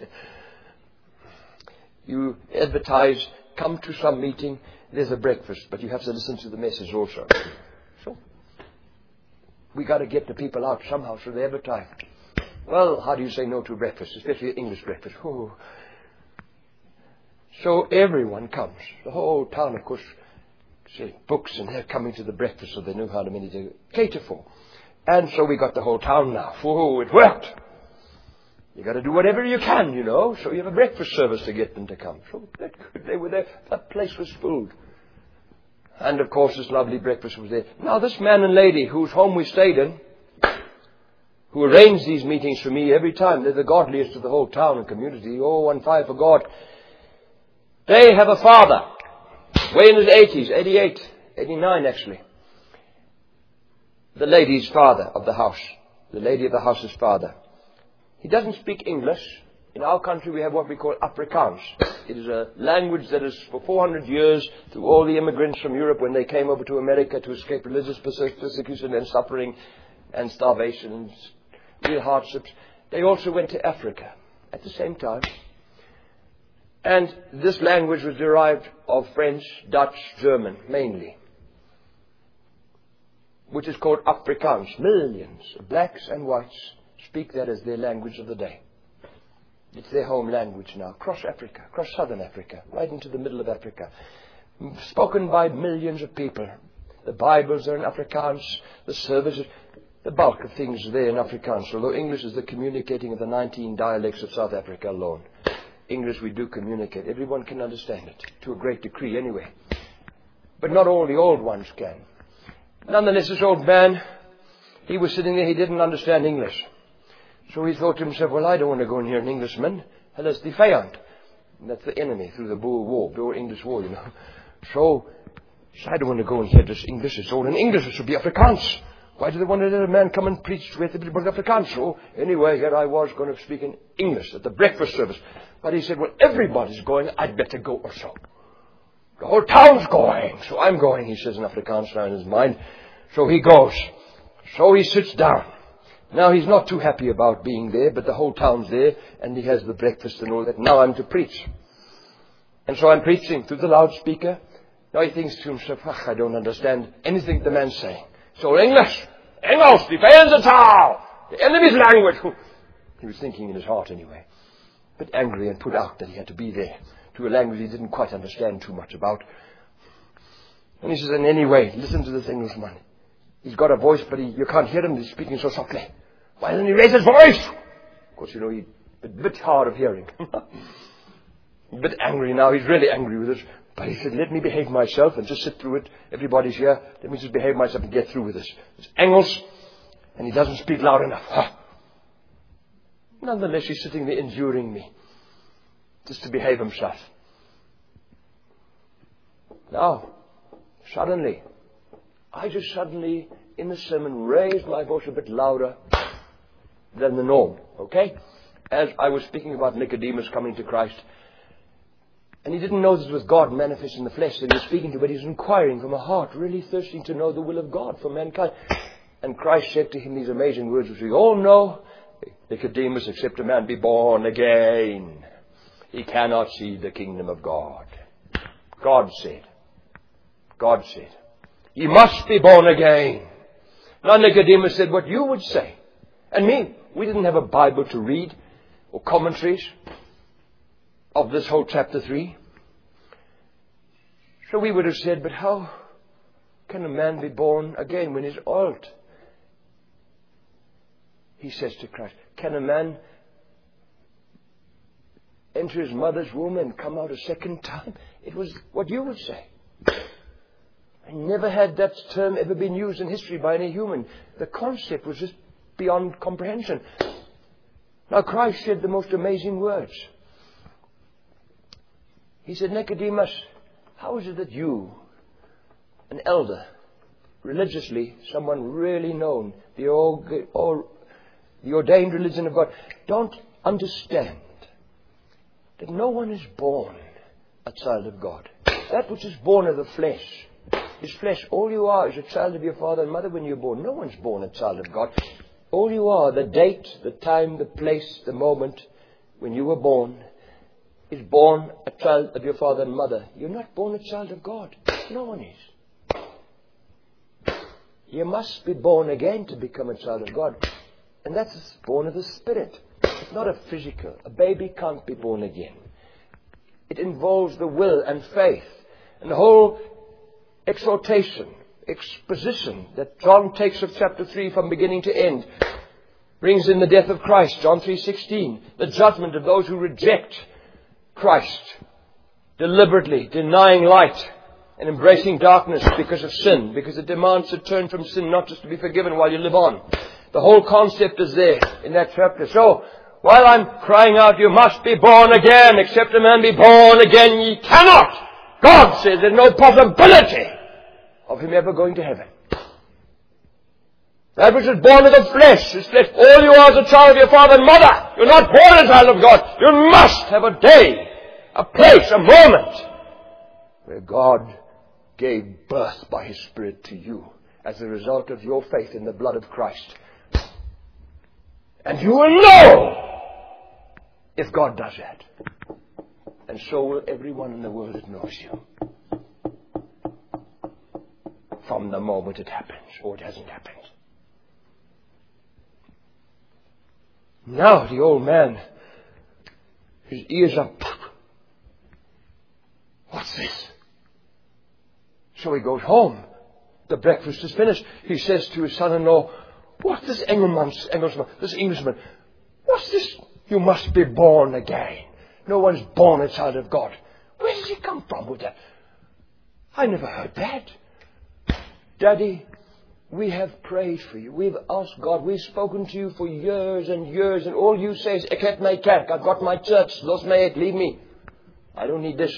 You advertise, come to some meeting, there's a breakfast, but you have to listen to the message also. So we got to get the people out somehow, so they advertise. Well, how do you say no to breakfast, especially English breakfast? Oh. So everyone comes. The whole town, of course, books, and they're coming to the breakfast, so they know how many to cater for. And so we got the whole town now. Oh, it worked. You got to do whatever you can, you know. So you have a breakfast service to get them to come. So they were there. That place was full. And of course, this lovely breakfast was there. Now, this man and lady whose home we stayed in, who arranged these meetings for me every time, they're the godliest of the whole town and community. Oh, 1 5 for God. They have a father, way in his 80s, 88, 89 actually. The lady's father of the house. The lady of the house's father. He doesn't speak English. In our country we have what we call Afrikaans. It is a language that is for 400 years, through all the immigrants from Europe when they came over to America to escape religious persecution and suffering and starvation and real hardships. They also went to Africa at the same time. And this language was derived of French, Dutch, German, mainly, which is called Afrikaans. Millions of blacks and whites speak that as their language of the day. It's their home language now, across Africa, across southern Africa, right into the middle of Africa. Spoken by millions of people. The Bibles are in Afrikaans, the services, the bulk of things are there in Afrikaans, although English is the communicating of the 19 dialects of South Africa alone. English we do communicate. Everyone can understand it, to a great degree anyway. But not all the old ones can. Nonetheless, this old man, he was sitting there, he didn't understand English. So he thought to himself, well, I don't want to go and hear an Englishman. Hulle is die vyand. And that's the enemy through the Boer War, Boer English War, you know. So I don't want to go and hear this English. It's all in English. It should be Afrikaans. Why do they want to let a man come and preach with everybody Afrikaans? So anyway, here I was going to speak in English at the breakfast service. But he said, well, everybody's going. I'd better go also. The whole town's going. So I'm going, he says in Afrikaans now in his mind. So he goes. So he sits down. Now he's not too happy about being there, but the whole town's there, and he has the breakfast and all that. Now I'm to preach. And so I'm preaching through the loudspeaker. Now he thinks to himself, I don't understand anything the man's saying. So English, Engels, die vyandse taal, the enemy's language. He was thinking in his heart anyway. But angry and put out that he had to be there to a language he didn't quite understand too much about. And he says, and anyway, listen to this Englishman. He's got a voice, but you can't hear him. He's speaking so softly. Why doesn't he raise his voice? Of course, you know, he's a bit hard of hearing. A bit angry now. He's really angry with us. But he said, let me behave myself and just sit through it. Everybody's here. Let me just behave myself and get through with this. It's Engels. And he doesn't speak loud enough. Nonetheless, he's sitting there enduring me, just to behave himself. Now, suddenly, I just suddenly, in the sermon, raised my voice a bit louder than the norm, okay? As I was speaking about Nicodemus coming to Christ. And he didn't know this was God manifest in the flesh that he was speaking to, but he was inquiring from a heart, really thirsting to know the will of God for mankind. And Christ said to him these amazing words which we all know. Nicodemus, except a man be born again, he cannot see the kingdom of God. God said, you must be born again. Now Nicodemus said what you would say. And me, we didn't have a Bible to read or commentaries of this whole chapter 3. So we would have said, but how can a man be born again when he's old? He says to Christ, can a man enter his mother's womb and come out a second time? It was what you would say. I never had that term ever been used in history by any human. The concept was just beyond comprehension. Now Christ said the most amazing words. He said, Nicodemus, how is it that you, an elder, religiously, someone really known, the ordained religion of God, don't understand that no one is born a child of God? That which is born of the flesh is flesh. All you are is a child of your father and mother when you're born. No one's born a child of God. All you are, the date, the time, the place, the moment when you were born, is born a child of your father and mother. You're not born a child of God. No one is. You must be born again to become a child of God. And that's born of the Spirit. It's not a physical. A baby can't be born again. It involves the will and faith. And the whole exhortation, exposition that John takes of chapter 3 from beginning to end brings in the death of Christ, John 3:16, the judgment of those who reject Christ, deliberately denying light and embracing darkness because of sin, because it demands to turn from sin, not just to be forgiven while you live on. The whole concept is there in that chapter. So, while I'm crying out, you must be born again, except a man be born again, ye cannot. God says there's no possibility of him ever going to heaven. That which is born of the flesh is flesh. All you are is a child of your father and mother. You're not born a child of God. You must have a day, a place, a moment where God gave birth by His Spirit to you as a result of your faith in the blood of Christ. And you will know if God does that. And so will everyone in the world that knows you. From the moment it happens, or it hasn't happened. Now the old man, his ears are... What's this? So he goes home. The breakfast is finished. He says to his son-in-law, what's this Englishman? What's this? You must be born again. No one's born a child of God. Where does he come from with that? I never heard that. Daddy, we have prayed for you. We've asked God. We've spoken to you for years and years. And all you say is, ek het my kerk. I've got my church. Los my het. Leave me. I don't need this.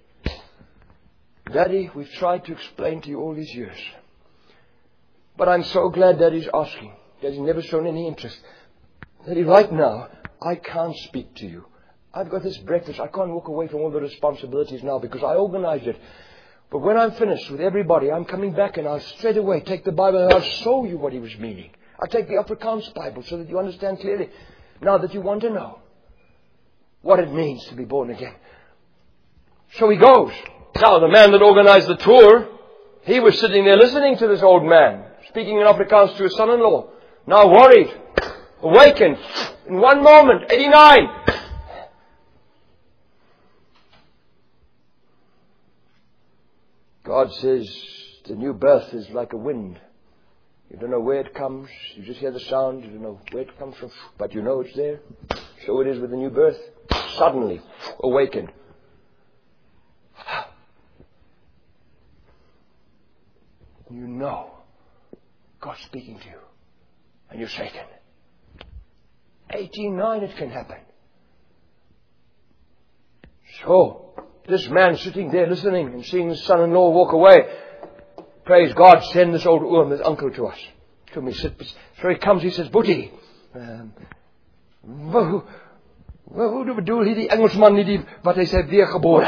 Daddy, we've tried to explain to you all these years. But I'm so glad Daddy's asking. Daddy's never shown any interest. Daddy, right now, I can't speak to you. I've got this breakfast. I can't walk away from all the responsibilities now because I organized it. But when I'm finished with everybody, I'm coming back and I'll straight away take the Bible and I'll show you what he was meaning. I'll take the Afrikaans Bible so that you understand clearly now that you want to know what it means to be born again. So he goes. Now, the man that organized the tour, he was sitting there listening to this old man, speaking in Afrikaans to his son-in-law. Now worried, awakened, in one moment, 89. God says the new birth is like a wind. You don't know where it comes. You just hear the sound. You don't know where it comes from. But you know it's there. So it is with the new birth. Suddenly awakened. You know God's speaking to you. and you're shaken. 89, it can happen. So, this man sitting there listening and seeing his son-in-law walk away, praise God, send this old oom, his uncle, to us. To me, sit. So he comes, he says, Boetie, hoe bedoel hy die Engelsman nie die, wat hy sê, weergebore?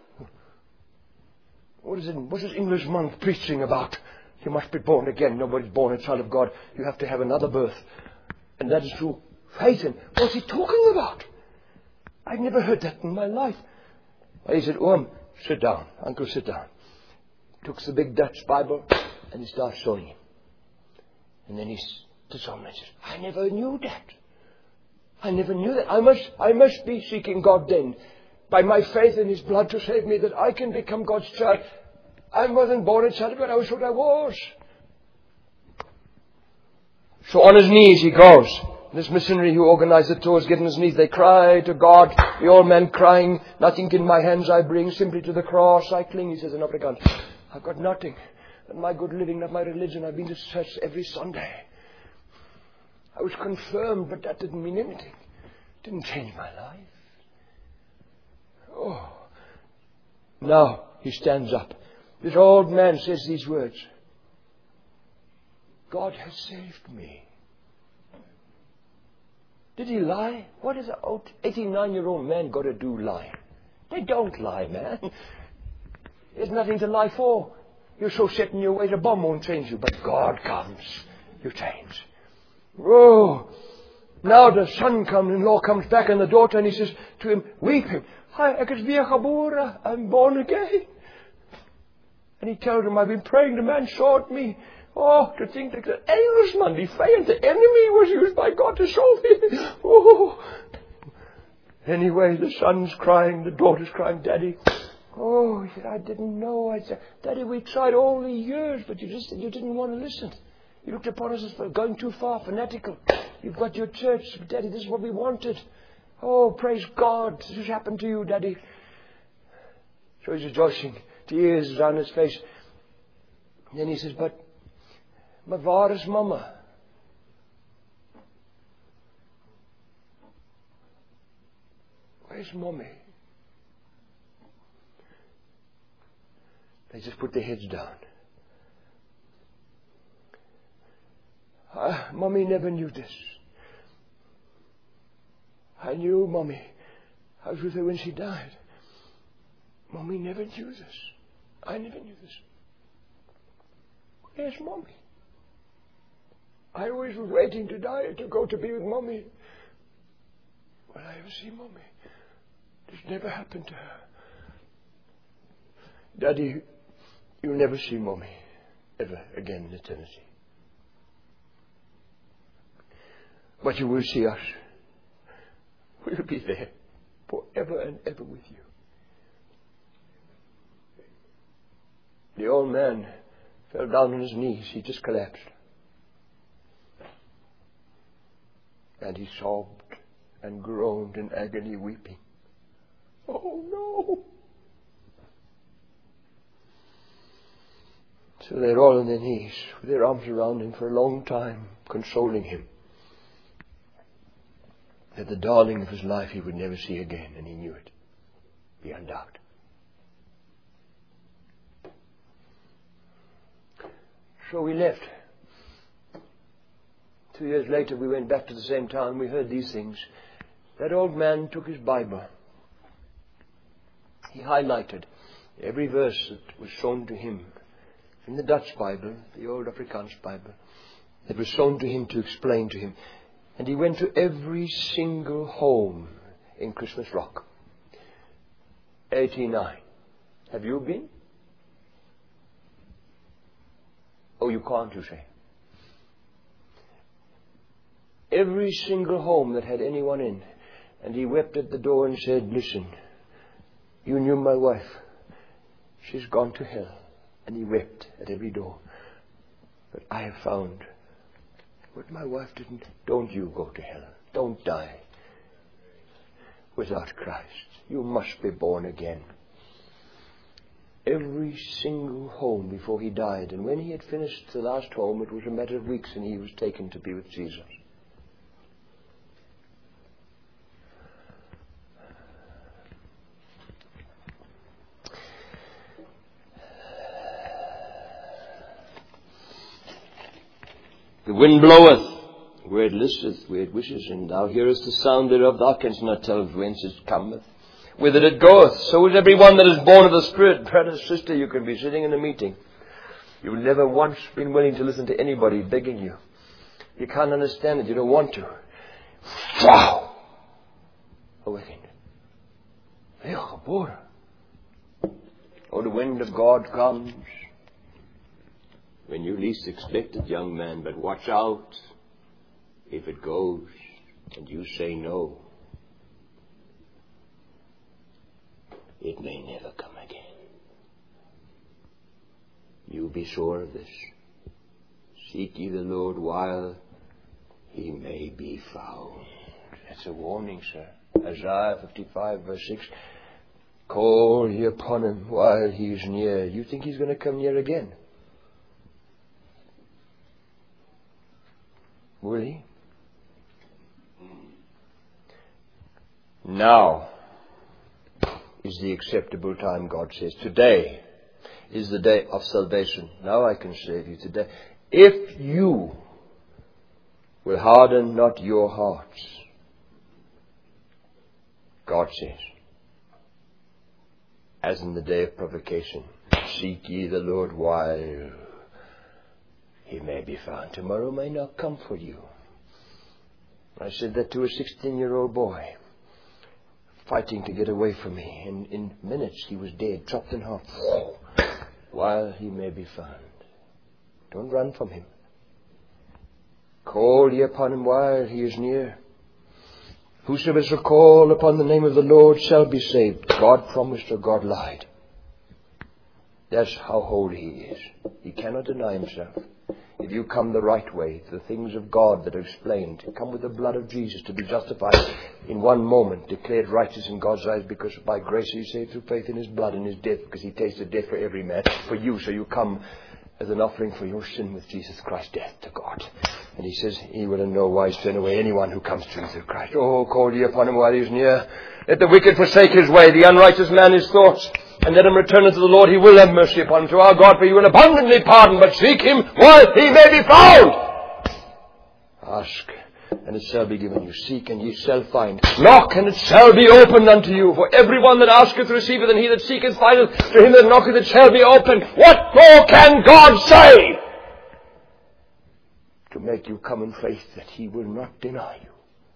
What's this Englishman preaching about? You must be born again. Nobody's born a child of God. You have to have another birth. And that is through faith. And what's he talking about? I've never heard that in my life. He said, Oom, sit down. Uncle, sit down. Took the big Dutch Bible and he starts showing him. And then he sits on and says, I never knew that. I never knew that. I must be seeking God then, by my faith in His blood to save me, that I can become God's child. I wasn't born a child, but I was what I was. So on his knees he goes. This missionary who organized the tours, get on his knees. They cry to God. The old man crying, nothing in my hands I bring, simply to the cross I cling. He says in Afrikaans, I've got nothing. Not my good living, not my religion. I've been to church every Sunday. I was confirmed, but that didn't mean anything. It didn't change my life. Oh. Now he stands up. This old man says these words. God has saved me. Did he lie? What is an 89-year-old man got to do lying? They don't lie, man. There's nothing to lie for. You're so set in your ways, a bomb won't change you. But God comes. You change. Oh, now the son-in-law comes back and the daughter, and he says to him, weeping, Hi, ek is weergebore. I'm born again. And he tells him, I've been praying, the man showed me. Oh, to think that the Englishman, the fiend, the enemy, was used by God to solve me. Oh. Anyway, the son's crying, the daughter's crying, Daddy. Oh, he said, I didn't know. I said, Daddy, we tried all the years, but you didn't want to listen. You looked upon us as going too far, fanatical. You've got your church, but Daddy, this is what we wanted. Oh, praise God. This has happened to you, Daddy. So he's rejoicing. Tears down his face. And then he says, but waar is Mama? Where's Mommy? They just put their heads down. Mommy never knew this. I knew Mommy. I was with her when she died. Mommy never knew this. I never knew this. Where's Mommy? I always was waiting to die to go to be with Mommy. Will I ever see Mommy? This never happened to her. Daddy, you'll never see Mommy ever again in eternity. But you will see us. We'll be there forever and ever with you. The old man fell down on his knees. He just collapsed. And he sobbed and groaned in agony, weeping. Oh no! So they're all on their knees, with their arms around him for a long time, consoling him that the darling of his life he would never see again, and he knew it, beyond doubt. So we left. 2 years later, we went back to the same town. We heard these things. That old man took his Bible. He highlighted every verse that was shown to him in the Dutch Bible, the old Afrikaans Bible, that was shown to him to explain to him. And he went to every single home in Christmas Rock. 89. Have you been? Oh, you can't, you say. Every single home that had anyone in. And he wept at the door and said, listen, you knew my wife. She's gone to hell. And he wept at every door. But I have found what my wife didn't. Don't you go to hell. Don't die without Christ. You must be born again. every single home before he died. And when he had finished the last home, it was a matter of weeks and he was taken to be with Jesus. The wind bloweth where it listeth, where it wishes, and thou hearest the sound thereof. Thou canst not tell whence it cometh, whither it goeth. So is every one that is born of the Spirit. Brother, sister, you can be sitting in a meeting. You've never once been willing to listen to anybody begging you. You can't understand it. You don't want to. Wow! Awakened. Oh, the wind of God comes when you least expect it, young man. But watch out. If it goes and you say no, it may never come again. You be sure of this. Seek ye the Lord while he may be found. That's a warning, sir. Isaiah 55 verse 6. Call ye upon him while he is near. You think he's going to come near again? Will he? Now is the acceptable time, God says. Today is the day of salvation. Now I can save you today. If you will harden not your hearts, God says, as in the day of provocation, seek ye the Lord while he may be found. Tomorrow may not come for you. I said that to a 16-year-old boy, fighting to get away from me. And in minutes he was dead, chopped in half. While he may be found. Don't run from him. Call ye upon him while he is near. Whosoever shall call upon the name of the Lord shall be saved. God promised or God lied. That's how holy he is. He cannot deny himself. If you come the right way, to the things of God that are explained, come with the blood of Jesus to be justified in one moment, declared righteous in God's eyes, because by grace he is saved through faith in his blood and his death, because he tasted death for every man, for you, so you come as an offering for your sin with Jesus Christ's death to God. And he says, he will in no wise turn away anyone who comes to you through Christ. Oh, call ye upon him while he is near. Let the wicked forsake his way, the unrighteous man his thoughts, and let him return unto the Lord. He will have mercy upon him. To our God, for he will abundantly pardon, but seek him while he may be found. Ask, and it shall be given you. Seek, and ye shall find. Knock, and it shall be opened unto you. For everyone that asketh receiveth, and he that seeketh findeth. To him that knocketh it shall be opened. What more can God say? To make you come in faith that he will not deny you.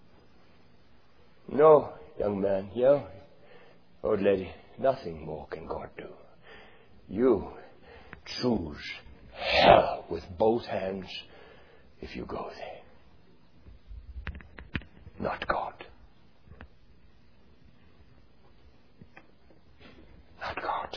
No, young man, old lady, nothing more can God do. You choose hell with both hands if you go there. Not God. Not God.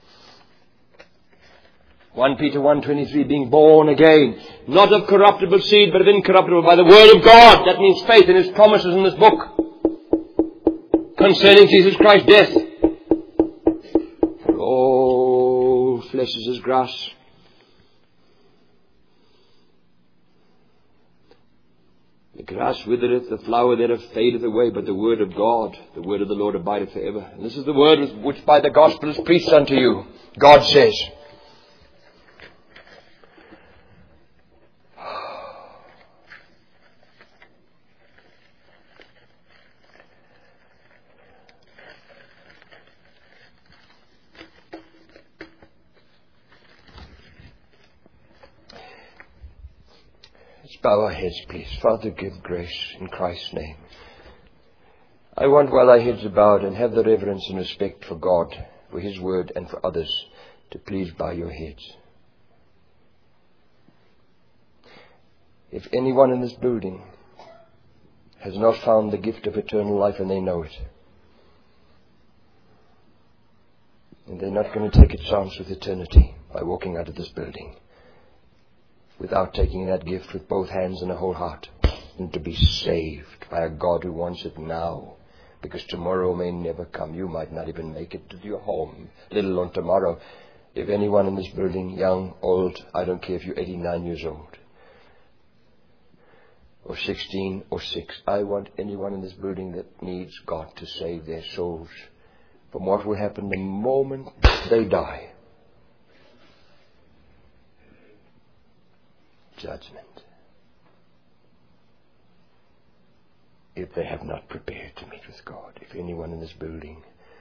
1 Peter 1:23, being born again, not of corruptible seed, but of incorruptible, by the word of God. That means faith in his promises in this book concerning Jesus Christ's death. For all flesh is as grass. The grass withereth, the flower thereof fadeth away, but the word of God, the word of the Lord abideth forever. And this is the word which by the gospel is preached unto you. God says. Bow our heads, please. Father, give grace in Christ's name. I want, while our heads are bowed, and have the reverence and respect for God, for his word, and for others, to please bow your heads. If anyone in this building has not found the gift of eternal life and they know it, and they're not going to take a chance with eternity by walking out of this building, without taking that gift with both hands and a whole heart, and to be saved by a God who wants it now, because tomorrow may never come. You might not even make it to your home, let alone tomorrow. If anyone in this building, young, old, I don't care if you're 89 years old, or 16 or 6, I want anyone in this building that needs God to save their souls from what will happen the moment they die. Judgment. If they have not prepared to meet with God. If anyone in this building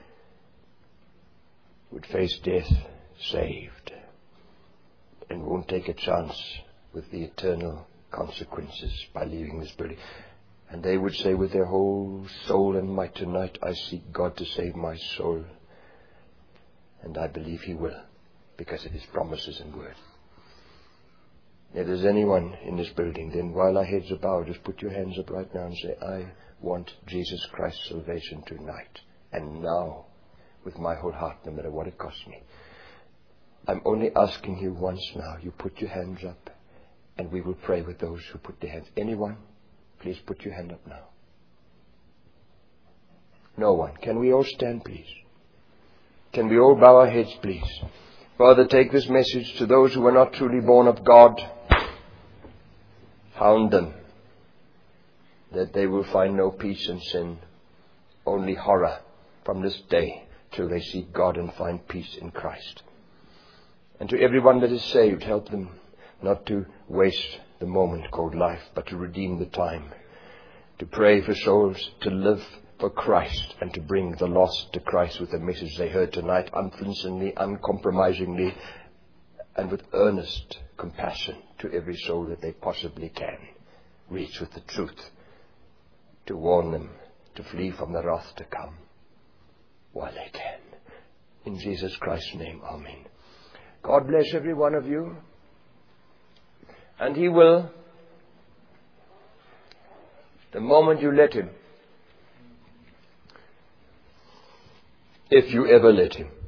would face death saved and won't take a chance with the eternal consequences by leaving this building, and they would say with their whole soul and might, tonight I seek God to save my soul, and I believe He will, because of His promises and word. If there's anyone in this building, then while our heads are bowed, just put your hands up right now and say, I want Jesus Christ's salvation tonight and now with my whole heart, no matter what it costs me. I'm only asking you once now. You put your hands up and we will pray with those who put their hands. Anyone? Please put your hand up now. No one. Can we all stand, please? Can we all bow our heads, please? Father, take this message to those who are not truly born of God. Hound them, that they will find no peace in sin, only horror from this day till they seek God and find peace in Christ. And to everyone that is saved, help them not to waste the moment called life, but to redeem the time, to pray for souls, to live for Christ, and to bring the lost to Christ with the message they heard tonight, unflinchingly, uncompromisingly, and with earnest compassion to every soul that they possibly can reach with the truth, to warn them to flee from the wrath to come while they can. In Jesus Christ's name, amen. God bless every one of you, and He will, the moment you let Him, if you ever let Him.